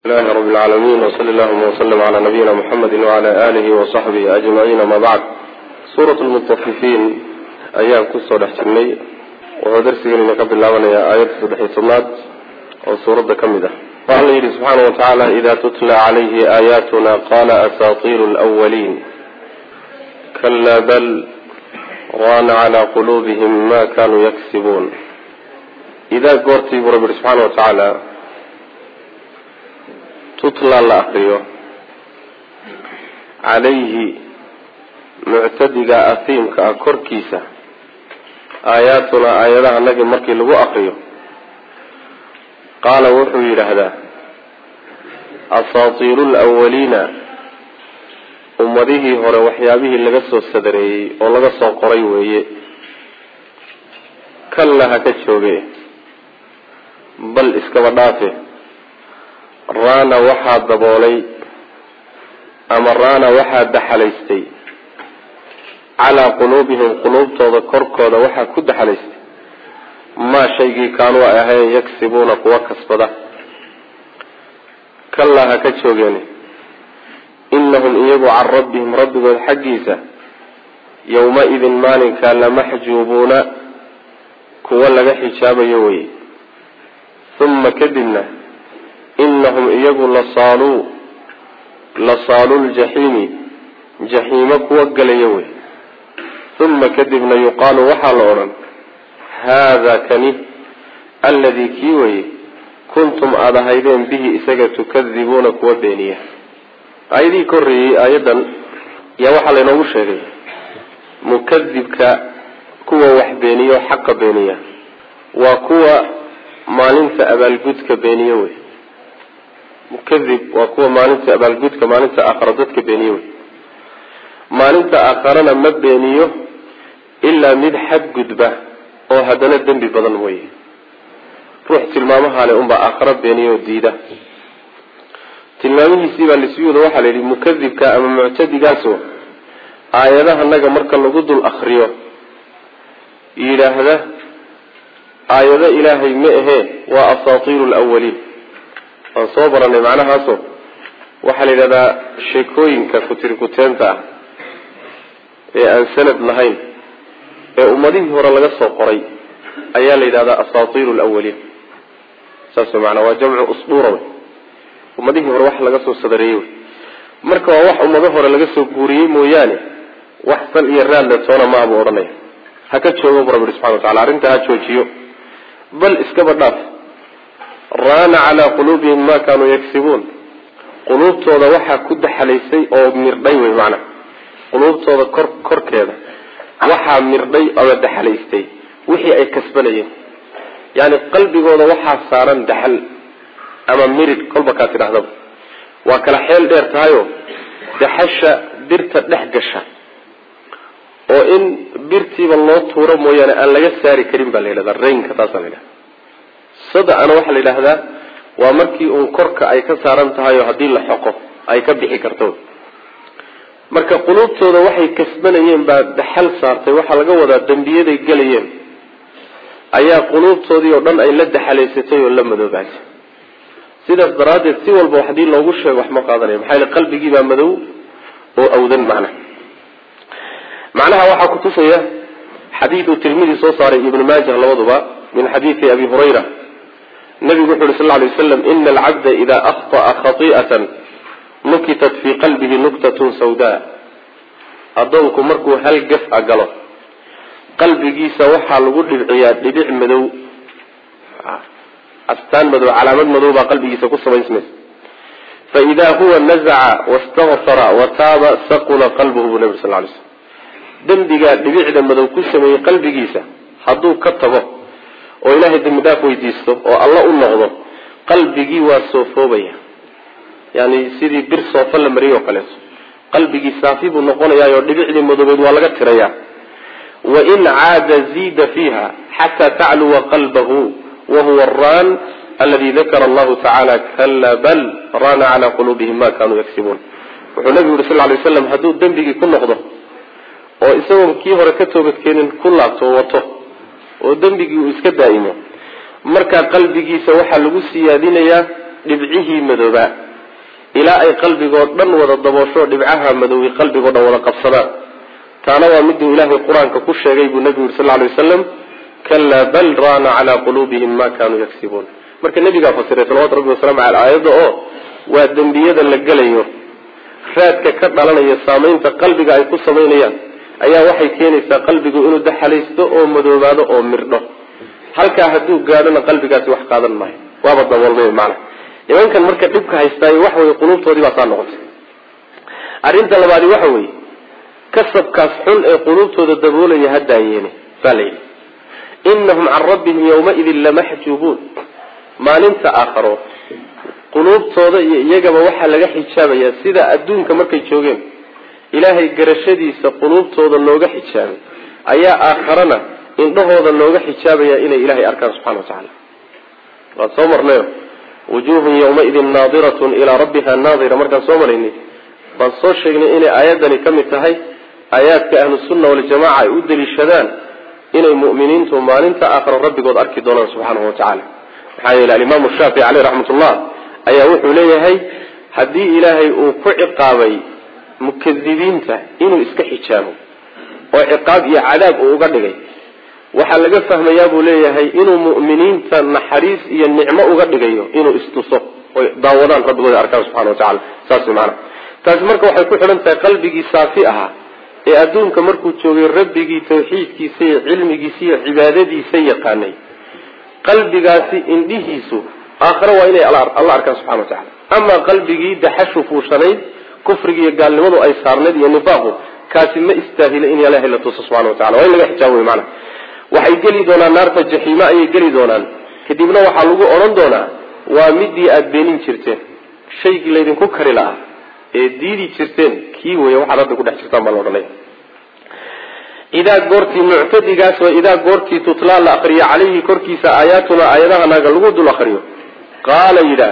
الله رب العالمين وصلى الله وسلم على نبينا محمد وعلى آله وصحبه أجمعين. ما بعد، سورة المطففين أيام كسر احتمي وهدرس لنا قبل الله ونيا آيات صدحي صمات وسورة كمدة. قال سبحانه وتعالى: إذا تتلى عليه آياتنا قال أساطير الأولين كلا بل ران على قلوبهم ما كانوا يكسبون. إذا قرتي برب سبحانه وتعالى تطلع الأخير عليه معتدق أثيم كأكر كيسة آياتنا آياتها النجي مركي لغو أخير قال وحوي لهذا أساطير الأولين أمده هو وحيابه لغسو السدري ولغسو قريوه كلها كتشوبه بل اسكبرناته رانا waxaa daboolay ama raana waxaa daxalaystay calaa quluubihim quluubtooda korkooda waxaa ku daxalaystay maa shaygii kaanuu ay ahayn yagsibuuna kuwa kasbada kallaa ha ka joogeene inahum iyagu can rabbihim rabbigood xaggiisa yowma-idin maalinkaa lamaxjuubuuna kuwa laga xijaabayo weye uma kadibna إنهم إيجوا لصالوا الجحيم جحيم كوجل يوي ثم كذبنا يقال وحال أورن هذا كني الذي كيوي كنتم أذهبين به إسجا تكذبون كوبينية أيدي كري أيضا يا وحال نوشة مكذب كوا وحبينية وحق بينية وكوا ما ننسى أبا الجود كبينية مكذب وكوا ما ننسى أبا الجود كما ننسى آخرتك بينية ما ننسى آخرنا ما بينية إلا مدحب جدبه أو هدنا الدم ببضن ويه روح تلمامها لأم بآخرة بينية وديدة تلمامه سيبا لسيود وحل مكذب كأما معتدي قاسو آياتها النجا مركا لقد الأخرية إلى هذا آيات إلهي مئه وأساطير الأولين صوبرا معناها صوب وحل إذا شيكوين ككتير تا أنسند لهين أمديه هو رلقى الصوقري أيال إذا أساطير الأولين ساسو معنا وجمع أسطورة أمديه هو روح لقى الصدريوي مركوا وح أمديه هو رلقى الصقوري موياني وحصل إيران لتونا ما أبو أرنيه هكذا شو رب سبحانه وتعالى عرنتها شو بل اسكبرناف ران على قلوبهم ما كانوا يكسبون قلوب تودا وحا كد حليسي او مردي بمعنى قلوب تودا كر كده وحا مردي او دحليستي وحي اي كسبنين يعني قلبي جودا وحا صارن دحل اما مرد قلبك تراهدو وكلا خيل ديرتايو دحشه dirta dhex gasha oo in birtiiba loo tuuro mooyane aan laga saari karin baa leeyahay reenka taasoo leeyahay sada ana waxa la yiraahdaa waa markii uu korka ay ka saaran tahay oo hadii la xoqo ay ka bixi karto marka qulubtooda waxay kasbanayeen baa dhaxal saartay waxa laga wadaa dambiyaday galayeen ayaa qulubtoodii oo dhan ay la dhaxaleysatay oo la madoobaatay sidaas daraadeed si walba hadii loogu sheego wax ma qaadanayo maxay qalbigii baa madow oo awdan معناها waxaa ku tusaya xadiis Tirmidhi soo saaray Ibn Majah labaduba min xadiis Abi Hurayra nabigu wuxuu sallallahu alayhi wasallam inna al-'abda idha akhta'a khati'atan nukitat fi qalbihi nuqtatun sawda adoonku markuu hal gaf agalo qalbigiisa waxa lagu dhibciyaa dhibic madow astaan madow calaamad madow baa qalbigiisa ku sameysmay fa idha huwa naza'a wastaghfara wa taaba saqula qalbuhu nabi sallallahu alayhi wasallam dambiga dhibicda madow ku sameeyay qalbigiisa haduu ka tago oo ilaahay dambi dhaaf weydiisto oo Allah u noqdo qalbigi waa soo foobaya yani sidii bir soo la mariyo kale qalbigi saafi buu noqonayaa oo dhibicda madowed waa laga tirayaa wa in aada zida fiha hatta ta'lu qalbuhu wa huwa ar-ran alladhi dhakara Allah ta'ala kalla bal rana ala qulubihim ma kanu yaksibun wuxuu nabiga sallallahu alayhi wasallam haduu dambigi ku noqdo oo isagoo kii hore ka toobad keenin ku laabto wato oo dambigii uu iska daa'imo marka qalbigiisa waxa lagu siyaadinayaa dhibcihii madooba ilaa ay qalbigood dhan wada daboosho dhibcaha madoobi qalbigood dhan wada qabsadaan taana waa miduu ilaahay qur-aanka ku sheegay buu nabigu sallallahu alayhi wasallam kalla bal raana ala qulubihim ma kanu yaksibun marka nabiga fasiray sallallahu alayhi wasallam aayada oo waa dambiyada la galayo raadka ka dhalanaya saameynta qalbiga ay ku sameeyaan ayaa waxay keenaysaa qalbigu inuu daxalaysto oo madoobaado oo mirdho halka haduu gaadhana qalbigaasi wax qaadan maayo waaba daboolmay macna imankan marka dibka haystay wax way qulubtoodii baa saan noqotay arinta labaad waxa way kasabkaas xun ee qulubtooda daboolaya hadaayeen falay innahum an rabbihim yawma idhil lamahjubun maalinta aakhiro qulubtooda iyagaba waxa laga xijaabaya sida adduunka markay joogeen ilaahay garashadiisa qulubtooda looga xijaabay ayaa aakhirana indhahooda looga xijaabaya inay ilaahay arkaan subhanahu wa ta'ala wa sawmarna wujuhun yawma idhin nadiratun ila rabbiha nadira markaan soo mareynay baan soo sheegnay inay aayadani kamid tahay aayaadka ahlus sunna wal jamaa ay u dalishadaan inay mu'miniintu maalinta aakhiro rabbigood arki doonaan subhanahu wa ta'ala waxa ila imam Shaafi'i alayhi rahmatullah ayaa wuxuu leeyahay hadii ilaahay uu ku ciqaabay mukadibiinta inuu iska xijaabo oo ciqaab iyo cadaab uu uga dhigay waxa laga fahmayaa buu leeyahay inuu mu'miniinta naxariis iyo nicmo uga dhigayo inuu istuso oo daawadaan rabbigooda arkaan subhanahu wa ta'ala saasi macna taas marka waxay ku xiran tahay qalbigii saafi aha ee adduunka markuu joogay rabbigii tawxiidkiisa iyo cilmigiisa iyo cibaadadiisa yaqaanay qalbigaasi indhihiisu aakhira waa inay Allah arkaan subhanahu wa ta'ala ama qalbigii daxashu fuushanay kufriga iyo gaalnimadu ay saarneed iyo nifaaqu kaasi ma istaahilo in Ilaahay la tuso subhanahu wa ta'ala waa in laga xijaabo macna waxay gali doonaan naarta jahiima ay gali doonaan kadibna waxa lagu oran doonaa waa midii aad beenin jirteen shayga leedin ku kari lahaa ee diidi jirteen kii way waxa hadda ku dhex jirtaan bal oranay ida goorti mu'tadigaas waa ida goorti tutla la aqriya alayhi korkiisa aayatuna aayadaha naga lagu dul aqriyo qaala ila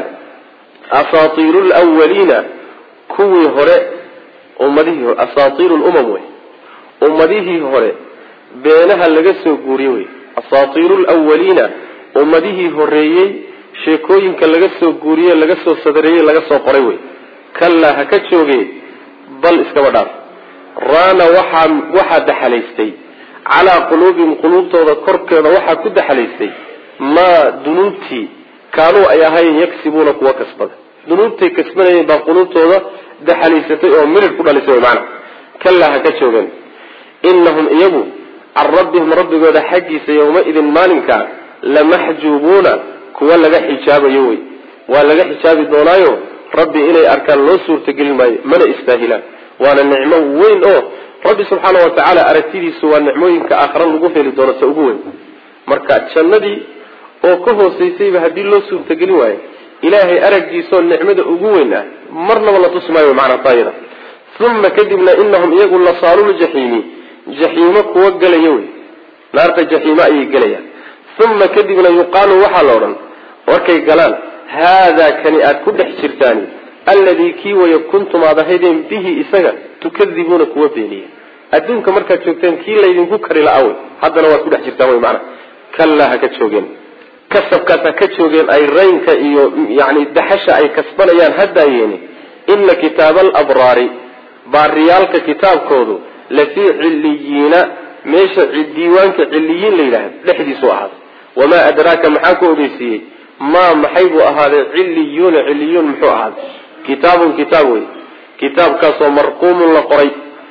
asatirul awwalina kuwi hore ummadihi asatirul umam way ummadihi hore beenaha laga soo guuriyay asatirul awwalina ummadihi horeeyay sheekooyinka laga soo guuriyay laga soo sadareeyay laga soo qoray way kalla ha ka joogay bal iska wadhaaf raana waxa daxalaystay ala qulubihim qulubtooda korkeeda waxa ku daxalaystay ma dunubti kaanu ay ahayn yaksibuna kuwa kasbada dunubti kasbanayeen ba qulubtooda daxalaysatay oo mirir ku dhalisay macna kalla ha ka joogeen innahum iyagu rabbihim rabbigooda xaqiisa yawma idin maalinka lamahjubuna kuwa laga xijaabayo way waa laga xijaabi doonaayo rabbi inay arkaan loo suurta gelin maayo mana istaahilaan waana nicmo weyn oo rabbi subhanahu wa ta'ala aragtidiisu waa nicmooyinka aakhira lagu heli doono ta ugu weyn marka jannadii oo ka hooseysayba hadii loo suurta gelin waayo ilaahay aragtiisa nicmada ugu weyn ah marnaba la tusmaayo macna taayida thumma kadibna innahum iyagu la saalul jahimi jahima kuwa galaya way naarta jahima ay galayaan thumma kadibna yuqalu waxa la oran warkay galaan hada kani aad ku dhex jirtaan alladhi ki wa kuntum adahidin bihi isaga tukadibuna kuwa beeniya adduunka marka joogteen ki leedin ku kari laaw hadana waad ku dhex jirtaan way macna kalla ha ka joogeen kasabka ka joogeen ay raynka iyo yaani daxasha ay kasbanayaan hadaayeen inna kitabal abrari bariyalka kitabkoodu la fi illiyina meesha diiwaanka illiyin leeyahay dhexdiisu ahaad wama adraka maxaa ku ogeysiyay ما محيب هذا عليون محو هذا كتاب كتاب كاسو مرقوم لقري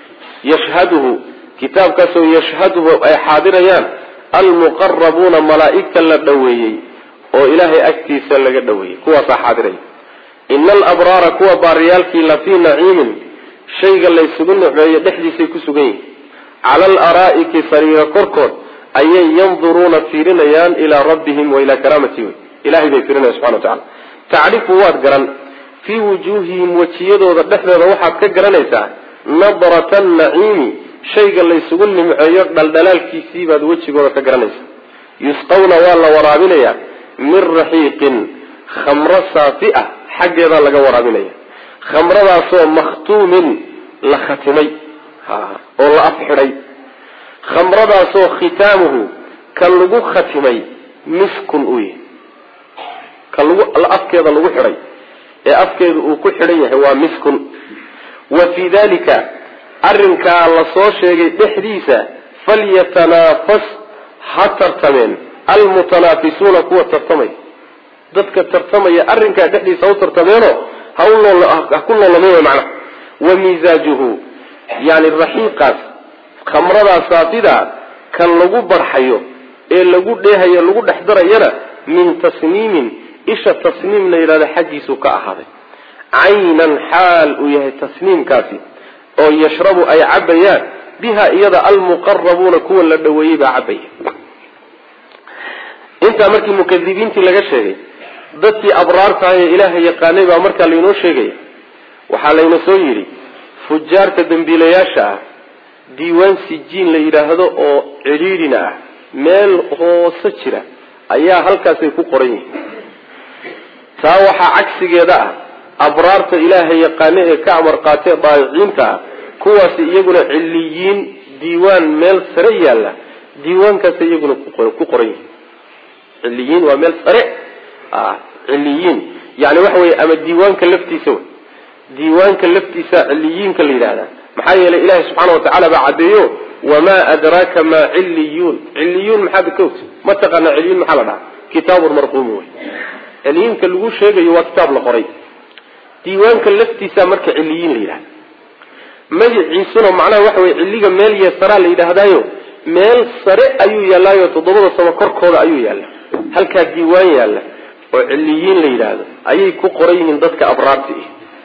يشهده كتاب كاسو يشهده أي حاضريان المقربون ملائكة لدويي oo ilaahay agtiisa laga dhaweeyay kuwa xaadiray innal abrara kuwa baariyalki la fi na'iimin shayga la isugu nuuceeyo dhexdiisa ku sugan yahay ala al-ara'iki sariira korkood ayay yanzuruna fiirinayaan ila rabbihim wa ila karamatihi ilaahay bay fiirinayaan subhanahu wa ta'ala ta'rifu waad garan fi wujuhihim wajiyadooda dhexdooda waxaad ka garanaysaa nadratan na'iimi shayga la isugu nuuceeyo dhaldhalaalkiisii baad wajigooda ka garanaysaa yusqawna wala waraabinaya من رحيق خمرة صافئة حق هذا لقى ورابينيا خمرة صو مختوم لختمي والله أفحري خمرة صو ختامه كاللقو ختمي مسك أوي afkeeda lagu xidhay ee afkeedu uu ku xidhan yahay waa miskun wa fii dalika arrinkaa la soo sheegay dhexdiisa falyatanaafas ha tartameen almutanaafisuuna kuwa tartamaya dadka tartamaya arrinkaa dhexdiisa ha u tartameenoo ha ku noolameen macnaha wa misaajuhu yani raxiiqaas khamradaa saafida kan lagu barxayo ee lagu dheehayo lagu dhex darayana min tasniimin isha tasniim la yidhahdo xaggiisu ka ahaaday caynan xaal uu yahay tasniimkaasi oo yashrabu ay cabayaan biha iyada almuqarabuuna kuwa la dhaweeyey baa cabaya intaa markii mukadibiintii laga sheegay dadkii abraartahay ee ilaahay yaqaanay baa markaa laynoo sheegaya waxaa layna soo yidhi fujaarta dambiilayaasha ah diiwaan sijiin la yidhaahdo oo cidhiidhina ah meel hoose jira ayaa halkaasay ku qoran yihiin taa waxaa cagsigeeda ah abraarta ilaahay yaqaane ee ka amar qaatee daayiciinta ah kuwaasi iyaguna ciliyiin diiwaan meel sare yaalla diiwaankaasay iyaguna ku qoran yihiin ciliyiin waa meel sare ciliyiin yani waxa weye ama diiwaanka laftiisa wey diiwaanka laftiisa ciliyiinka la yidhahdaa maxaa yeelay ilaahay subxaana watacaala baa caddeeyo wamaa adraaka maa ciliyuun ciliyuun maxaad ka ogtay ma taqaanaa ciliyuun maxaa la dhahaa kitaabun marquum wey ciliyiinka lagu sheegayo waa kitaab la qoray diiwaanka laftiisa marka ciliyiin la yidhahda magaciisuna macnaha waxa weye ciliga meel yeesaraa la yidhaahdaayo meel sare ayuu yaallaayo 7 samo korkooda ayuu yaalla halkaa diiwaan yaalla oo ciliyiin la yidhaahdo ayay ku qoran yihiin dadka abraarta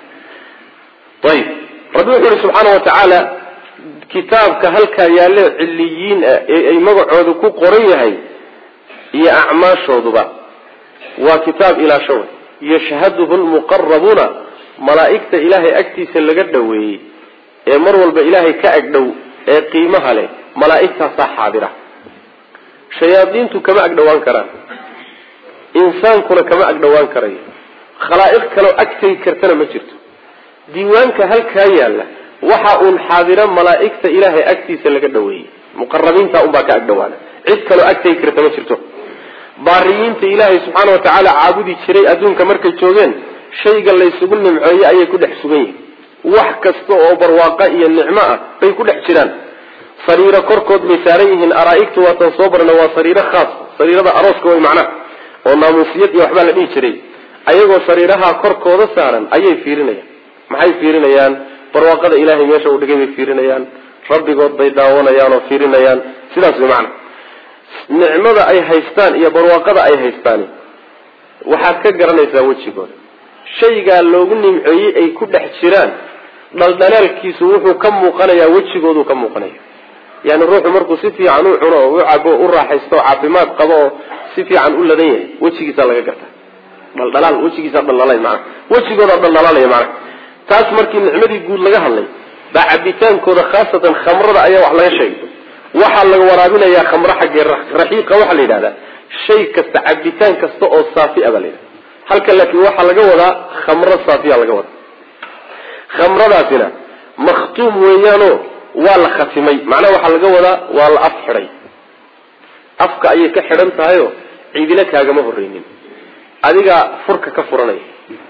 ah ayib rabbi wuxuu yihi subxaana watacaala kitaabka halkaa yaalle ciliyiin ah ee ay magacooda ku qoran yahay iyo acmaashooduba waa kitaab ilaasho wey yashhaduhu lmuqarabuuna malaa'igta ilaahay agtiisa laga dhoweeyey ee mar walba ilaahay ka agdhow ee qiimaha leh malaa'igtaasaa xaadira shayaadiintu kama agdhowaan karaan insaankuna kama agdhowaan karayo khalaa'iq kaloo agtegi kartana ma jirto diiwaanka halkaa yaalla waxa uun xaadira malaa'igta ilaahay agtiisa laga dhoweeyey muqarabiinta unbaa ka agdhowaana cid kaloo agtegi karta ma jirto baariyiinta ilaahay subxaana watacaala caabudi jiray adduunka markay joogeen shayga laysugu nimceeyey ayay ku dhex sugan yihiin wax kasta oo barwaaqa iyo nicmo ah bay ku dhex jiraan sariiro korkood bay saaran yihiin araa'igtu waatan soo barna waa sariiro khaas sariirada arooska way macnaha oo naamuusiyad iyo waxbaa la dhihi jiray ayagoo sariiraha korkooda saaran ayay fiirinayaan maxay fiirinayaan barwaaqada ilaahay meesha uu dhigay bay fiirinayaan rabbigood bay daawanayaan oo fiirinayaan sidaas way macna nicmada ay haystaan iyo barwaaqada ay haystaan waxaad ka garanaysaa wejigooda shaygaa loogu nimceeyey ay ku dhex jiraan dhaldhalaalkiisu wuxuu ka muuqanayaa wejigoodu ka muuqanaya yani ruuxu markuu si fiican u cuno oo u cabo u raaxaysto oo caafimaad qabo oo si fiican u ladan yahay wejigiisa laga gartaa dhaldhalaal wejigiisa dhaldhalay macna wejigooda dhaldhalaalaya macna taas markii nicmadii guud laga hadlay baa cabitaankooda khaasatan khamrada ayaa wax laga sheegay waxaa laga waraabinayaa khamro xaggee raxiiqa waxaa la yidhahdaa shay kasta cabitaan kasta oo saafiya baa la yidhahda halka laakiin waxaa laga wadaa khamro saafiya laga wadaa khamradaasina makhtuum weeyaanoo waa la khatimay macnaha waxaa laga wadaa waa la af xidhay afka ayay ka xidhan tahayoo ciidina kaagama horreynin adigaa furka ka furanaya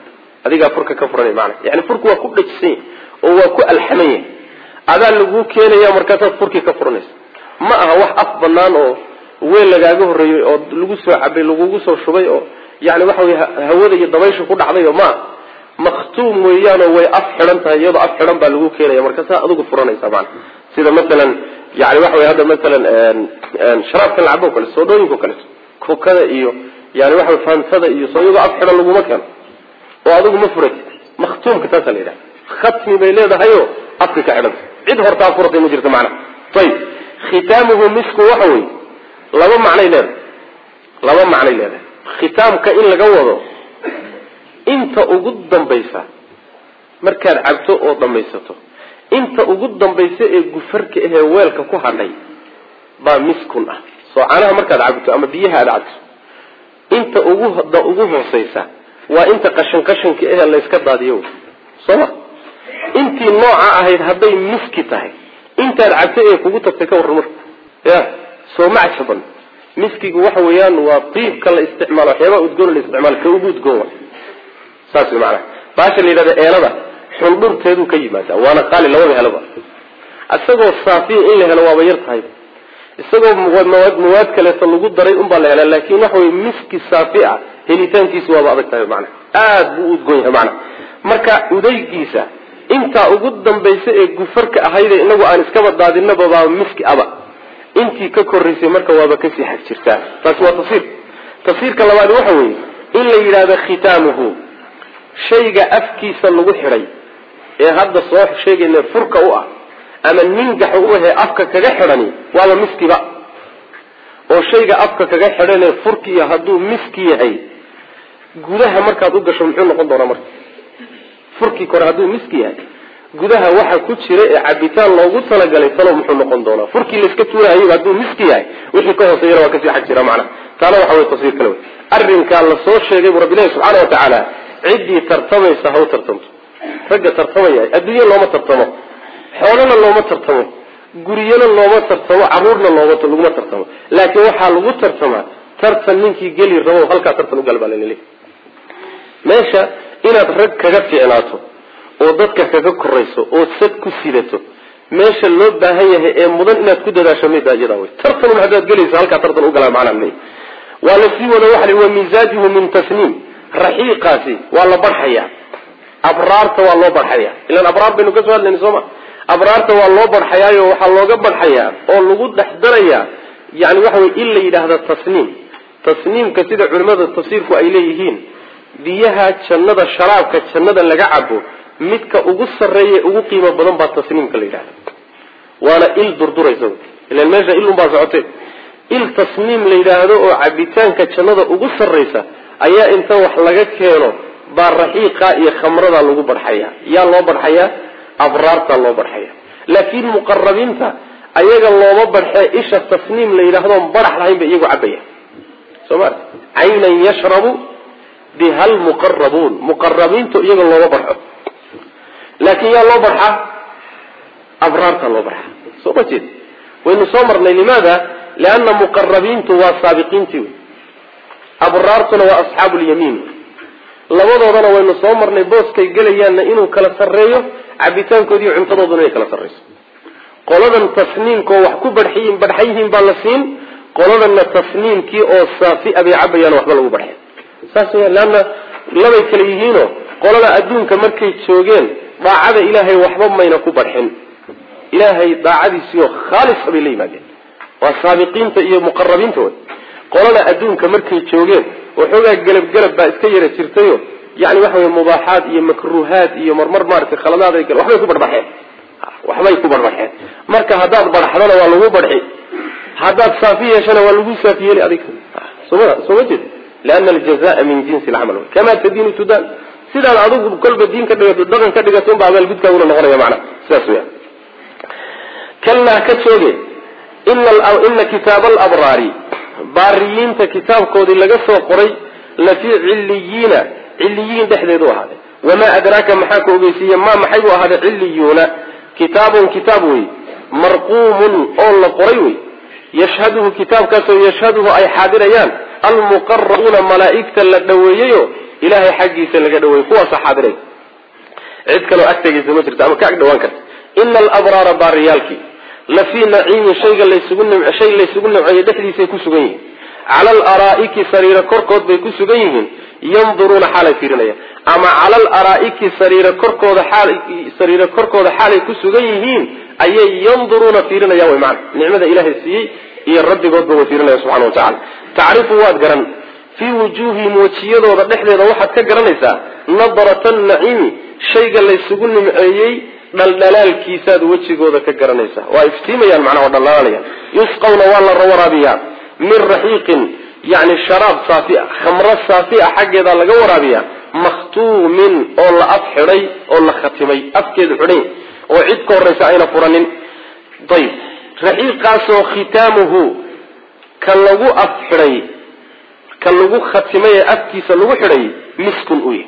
macnaha yani furku waa ku dhajisan yahay oo waa ku alxaman yahay adaa laguu keenaya markaasaad furkii ka furanaysa ma aha wax af banaan oo weel lagaaga horreeyey oo lagu soo cabay lagugu soo shubay oo yani waxa wey hawada iyo dabaysha ku dhacday oo maa makhtuum weeyaanoo way af xidhan tahay iyadoo af xidhan baa lagu keenaya markaasaa adigu furanaysa maana sida masalan yani waxa wey hadda masalan sharaabkan lacabo kale soodhooyinka o kaleeto kokada iyo yani waxa wey faantada iyo soo iyadoo af xidhan laguma keeno oo adigu ma furatid makhtuumka taasaa la yidhaha khatmi bay leedahayoo afka ka xidhanta cid hortaa furatay ma jirto macnaha ayib khitaamuhu misku waxa wey laba macnay leedahay khitaamka in laga wado inta ugu dambaysa markaad cabto oo dhamaysato inta ugu dambaysa ee gufarka ahee weelka ku hadhay baa miskun ah soo caanaha markaad cabto ama biyaha aad cabto inta ugu hooseysa waa inta qashanka ahee layska daadiyo sooma intii nooca ahayd hadday miski tahay intaad cabto ee kugu tagtay ka warran marka ya soo macjaban miskigu waxa weeyaan waa tiibka la isticmaalo waxyaaba udgoon la isticmaalo ka ugu udgoon saas macna baasha la yiraahdo eelada xundurteedu ka yimaada waana qaali labada helaba asagoo saafi in la helo waa yar tahay isagoo muwaad kale lagu daray baa la helaa laakiin waxa weey miski saafi ah helitaankiisu waa adag tahay macna aad buu udgoon yahay macna marka udaygiisa inta ugu dambaysa ee gufarka ahayd inagu aan iska badaadinaba baa miski aba intii ka koreysay marka waaba ka sii xaq jirtaa taas waa tafsiirka labaad waxa weey in la yiraahdo khitaamuhu shayga afkiisa lagu xiray ee hadda soo sheegayna furka u ah ama ningax u yahay afka kaga xirani waaba miskiba oo shayga afka kaga xiran ee furkiya haduu miski yahay gudaha markaad u gasho muxuu noqon doonaa marka furki kor haduu miski yahay gudaha waxa ku jira ee cabitaan loogu talagalay talo muxuu noqon doonaa furki la iska tuurayo haduu miski yahay wixii ka hooseeya waa ka sii xaq jira macna taana waxa way tafsiir kale arrinka la soo sheegay rabbiga subhanahu wa ta'ala cidii tartamaysa haw tartamto ragga tartamaya adduunyo looma tartamo xoolana looma tartamo guriyana looma tartamo caruurna looma tartamo laakiin waxa lagu tartama tartan ninkii gali rabo halka tartan u galbaalayay meesha inaad rag kaga fiicnaato oo dadka kaga korayso oo sad ku sidato meesha loo baahan yahay ee mudan inaad ku dadaasho meedajada way tartan ma hadaad galayso halka tartan u galaa macnaheedu wala si wada waxa waa miisaajuhu min tasniim rahiqati wala barxaya abraarta waa loo barxaya ilaan abraar baynu ka soo hadlayno Soomaa abraarta waa loo barxayaayo waxa looga barxayaa oo lagu dhaxdarayaa yaani waxa way in la yiraahdo tasniimka sida culimada tafsiirku ay leeyihiin biyaha jannada sharaabka jannada laga cabo midka ugu sareeyo ugu qiimo badan baa tasniimka la yiraahdo waana il durdurayso ilaan meesha il baa socotay il tasniim la yiraahdo oo cabitaanka jannada ugu sareysa ayaa inta wax laga keeno baa rahiiqa iyo khamrada lagu barxaya yaa loo barxaya abraarta loo barxaya laakiin muqarrabiinta ayaga looma barxay isha tasniim la yiraahdo barax lahayn bay iyagu cabaya Soomaa aynan yashrabu bihal muqarrabiintu iyaga looma barxo laakiin yaa loo barxa abraarta loo barxa Soomaa waynu soo marnay limaada laana muqarrabiintu waa saabiqiintii abraartuna waa ashaabul yamiin labadoodana waynu soo marnay booskay galayaan inuu kala sareeyo cabitaankoodii cuntadooduna ay kala sareyso qoladan tasniimko wax ku barxayeen baa la siin qoladanna tasniimkii oo saafi abi cabayaan waxba lagu barxay saas weeyaan laana labay kala yihiino qolada adduunka markay joogeen daacada ilaahay waxba mayna ku barxin ilaahay daacadiisa khaalis bay leeyahay waa saabiqiinta iyo muqarrabiinta qolada adduunka markay joogeen waxoogaa galab baa iska yara jirtayo yaani waxa weey mubaahaad iyo makruuhaad iyo marmar maartay khaladaad ay waxbay ku barbaxeen marka hadaad barxadana waa lagu barxi hadaad saafiyashana waa lagu saafiyay adiga soo jeed laana aljazaa min jinsi al'amal kama tadinu tudan sida adigu kolba diin ka dhigato dhaqan ka dhigato baa abal gudka uu noqonayo macna sidaas weey kalla ka jooge inna kitab al-abrari baariyiinta kitaabkoodii laga soo qoray la fi cilliyiin dhexdeedu ahaade wama adraka maxaa ku ogeysiye ma maxay u ahaade cilliyuna kitaabun marquumun oo la qoray way yashhaduhu kitaabkaas oo yashhaduhu ay xaadirayaan almuqarrabuna malaa'ikta la dhaweeyo ilaahay xaqiisa laga dhaweeyo kuwa xaadiray cid kale oo agtigiisa ma jirto ama ka dhawaan karta innal abrara bariyalki la fi na'im shayga la isugu nimcay dhexdiisa ku sugan yihiin ala al-ara'iki sarira korkood bay ku sugan yihiin yanzuruna xalay fiirinaya ama ala al-ara'iki sarira korkooda xalay ku sugan yihiin ayay yanzuruna fiirinaya way macna nicmada ilaahay siiyay iyo rabbigoodba way fiirinaya subhanahu wa ta'ala ta'rifu waad garan fi wujuhihim wajiyadooda dhexdeeda waxaad ka garanaysaa nadratan na'im shayga la isugu nimceeyay daldalaalkiisaad wajigooda ka garanaysaa waa iftiimayaan macnaha daldalaalaya yusqawna wala rawarabiya min rahiqin yani sharab safi'a khamra safi'a xageeda laga warabiya makhtuumin oo la afxiray oo la khatimay afkeedu xidhay oo cid ka horeysa ayna furanin dayb rahiqaasoo khitaamuhu kan lagu afxiray kan lagu khatimay afkiisa lagu xidhay miskun uy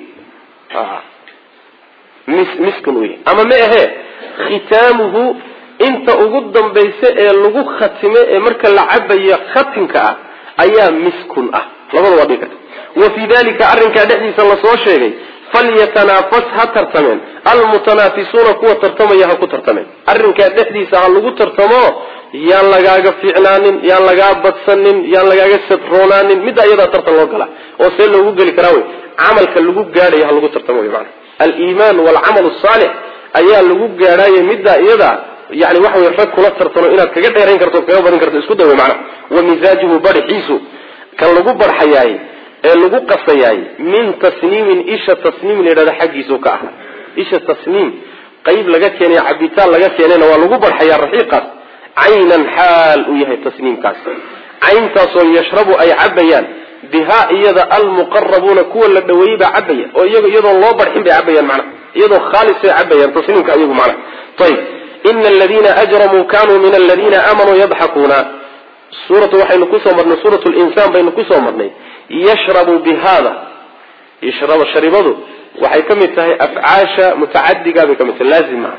miskun uy ama ma ahe khitaamuhu inta ugu dambaysa ee lagu khatime ee marka la cabayo khatimka ah ayaa miskun ah labada waa dhigata wa fi dhalika arrinka dhexdiisa la soo sheegay falyatanafas ha tartameen almutanaafisuuna kuwa tartamaya ha ku tartameen arrinka dhexdiisa ha lagu tartamo yaan lagaaga fiicnaanin yaan lagaa badsanin yaan lagaaga sadroonaanin midda iyada tartan loo gala oo see loogu geli karaa wey camalka lagu gaadhayo ha lagu tartamo wey macna aliimaan walcamal salix ayaa lagu gaadhayo midda iyada yani waxa wey rag kula tartano inaad kaga dheerayn karto kaga badin karto isku dawe macna wa misaajuhu barxiisu kan lagu barxayaay ee lagu qasayaay min tasniimin isha tasniim leeyahay xaqiisu ka ah isha tasniim qayb laga keenay cabitaan laga keenayna waa lagu barxayaa raxiiqas aynan xaal u yahay tasniimkaas ayntaasoo yashrabu ay cabayaan biha iyada almuqarrabuuna kuwa la dhaweeyba cabaya oo iyadoo loo barxin bay cabayaan macna iyadoo khaalis ay cabayaan tasniimka iyagu macna tayib inna alladhina ajramu kanu min alladhina amanu yadhakuna suuratu waxaynu ku soo marnay suuratul insaan baynu ku soo marnay yashrabu bihada yashrabu sharibadu waxay kamid tahay afcaasha mutaaddiga bay kamid tahay laazima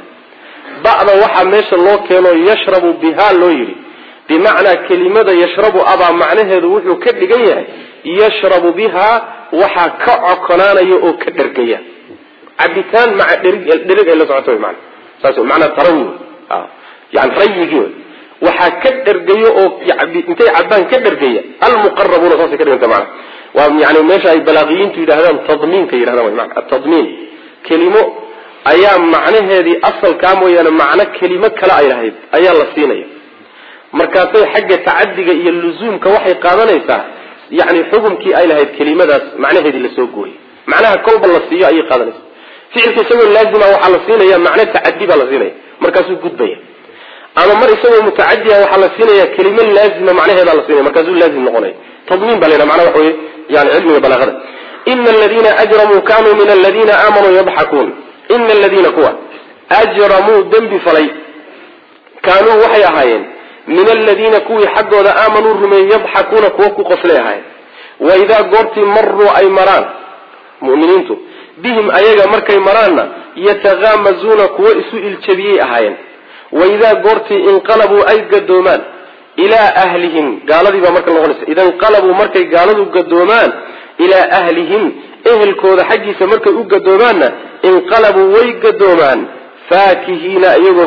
ba'da waxa meesha loo keeno yashrabu biha loo yiri bimaana kelimada yashrabu aba macnaheedu wuxuu ka dhigan yahay yashrabu biha waxa ka cokonaanayo oo ka dhargaya cabitaan maca dhirig ay la socoto macna saasoo macna tarawi yani rayigi waxa ka dhargayo oo intay cabaan ka dhargaya almuqarrabuuna saas ka dhiganta macna waa yani meesha ay balaaqiyiintu yiraahdaan tadmiinka yiraahdaan macna at-tadmiin kelimo ayaa macnaheedii asalka mooyana macna kelimo kale ay lahayd ayaa la siinaya markaasay xagga tacaddiga iyo luzuumka waxay qaadanaysaa yani xukumkii ay lahayd kelimadaas macnaheedii la soo gooyay macnaha kolba la siiyo ayay qaadanaysaa ficilka isagoo laazima waxa la siinaya macna tacaddi baa la siinaya markaasuu gudbaya ama mar isagoo mutaaddiya waxa la siinaya kelimo laazima macnaheeda la siinaya markaasuu laazim noqonay tadmiin baa leeyahay macnaha waxa weeye yani cilmiga balaaqada inna alladhina ajramu kanu min alladhina amanu yadhakun inna alladhina kuwa ajramu dambi falay kanu waxay ahaayeen min alladhina kuwi xaggooda aamanu rumay yadhakuna kuwa ku qoslay ahaayeen wa idha goorti marru ay maraan mu'miniintu bihim ayaga markay maraanna yataghamazuna kuwa isu iljabiyay ahaayeen wa idha goorti inqalabu ay gadoomaan ila ahlihim gaaladii baa marka noqonaysa idan qalabu markay gaaladu gadoomaan ila ahlihim ehelkooda xaqiisa markay u gadoomaanna inqalabu way gadoomaan faakihina ayagoo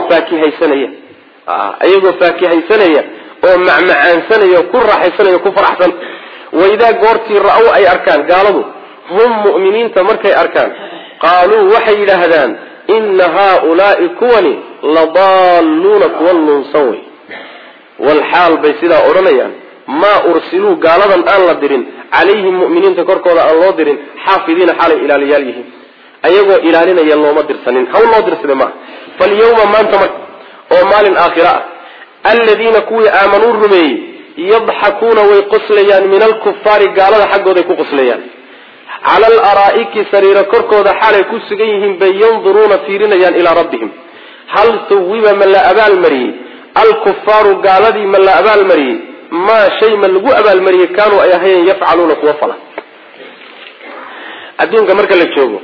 faakihaysanaya oo macmacaansanaya ku raaxaysanaya ku faraxsan wa idha goorti ra'aw ay arkaan gaaladu hum mu'miniinta markay arkaan qaaluu waxay yidhaahdaan inna haa'ulaa'i kuwani ladaalluuna kuwa lunsan wey walxaal bay sidaa odhanayaan maa ursiluu gaaladan aan la dirin calayhim mu'miniinta korkooda aan loo dirin xaafidiina xaalay ilaaliyaal yihiin ayagoo ilaalinaya looma dirsanin hawl loo dirsada maaha falyawma maanta marka oo maalin aakhira ah aladiina kuwii aamanuu rumeeyey yadxakuuna way qoslayaan min alkufaari gaalada xaggooday ku qoslayaan cala alaraa'iki sariira korkooda xaalay ku sugan yihiin bay yanduruuna fiirinayaan ilaa rabbihim hal suwiba ma la abaalmariyey alkufaaru gaaladii ma la abaalmariyey maa shay ma lagu abaalmariyey kaanuu ay ahayen yafcaluuna kuwa fala adduunka marka la joogo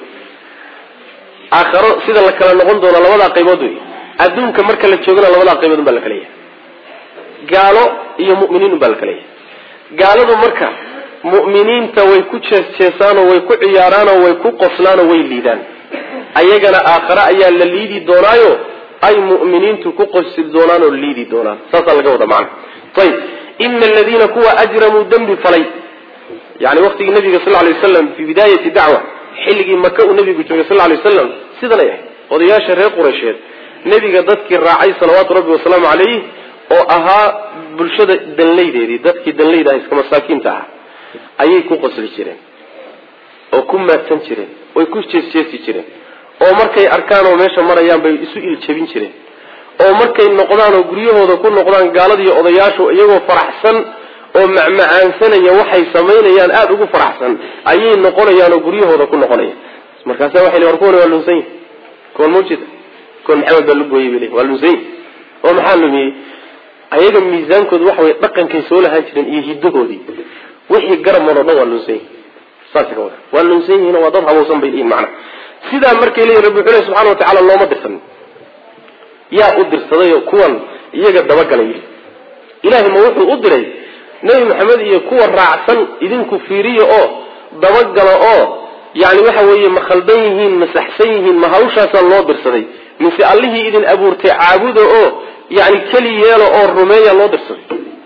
aakharo sida la kala noqon doono labadaa qaybood wey adduunka marka la joogana labadaa qaybood baa la kala yahay gaalo iyo mu'miniin baa la kala yahay gaaladu marka mu'miniinta way ku jeesjeesaanoo way ku ciyaaraanoo way ku qoslaanoo way liidaan ayagana aakhare ayaa la liidi doonaayo ay mu'miniintu ku qosli doonaan oo liidi doonaan saasaa laga wada macna ayib ina aladiina kuwa ajramuu dembi falay yani waqtigii nabiga sal alay wasalam fii bidaayati dacwa xilligii maka uu nabigu joogay sal alay wasalam sidan ay ahayd odayaasha reer quraysheed nebiga dadkii raacay salawaatu rabbi wasalaamu calayh oo ahaa bulshada danleydeedii dadkii danleyda ah iska masaakiinta ah ayay ku qosli jireen oo ku maadsan jireen way ku jeesjeesi jireen oo markay arkaan oo meesha marayaan bay isu iljabin jireen oo markay noqdaan oo guryahooda ku noqdaan gaaladiiyo odayaashu iyagoo faraxsan oo macmacaansanaya waxay samaynayaan aada ugu faraxsan ayay noqonayaan oo guryahooda ku noqonayaan markaasa waxay leeyihin kuwan waa lunsan yihin kuwan mawjida kuwan maxamed baa lugooyey bay leeyihin waa lunsan yihin oo maxaa lumiyey ayaga miisaankooda waxa way dhaqankay soo lahaan jireen iyo hiddahoodii wixii garab maroo dhan waa lunsan yihin saas ka wada waa lunsan yihiin waa dad habowsan bay leeyihin macna sidaa markay leeyihin rabbi wuxuu leeyahy subxana watacaala looma dirsanin yaa u dirsaday oo kuwan iyaga dabagalay yidhi ilaahay ma wuxuu u diray nabi maxamed iyo kuwa raacsan idinku fiiriyo oo dabagala oo yani waxa weeye ma khaldan yihiin ma saxsan yihiin ma hawshaasaa loo dirsaday mise allihii idin abuurtay caabuda oo yani keli yeelo oo rumeeya loo dirsaday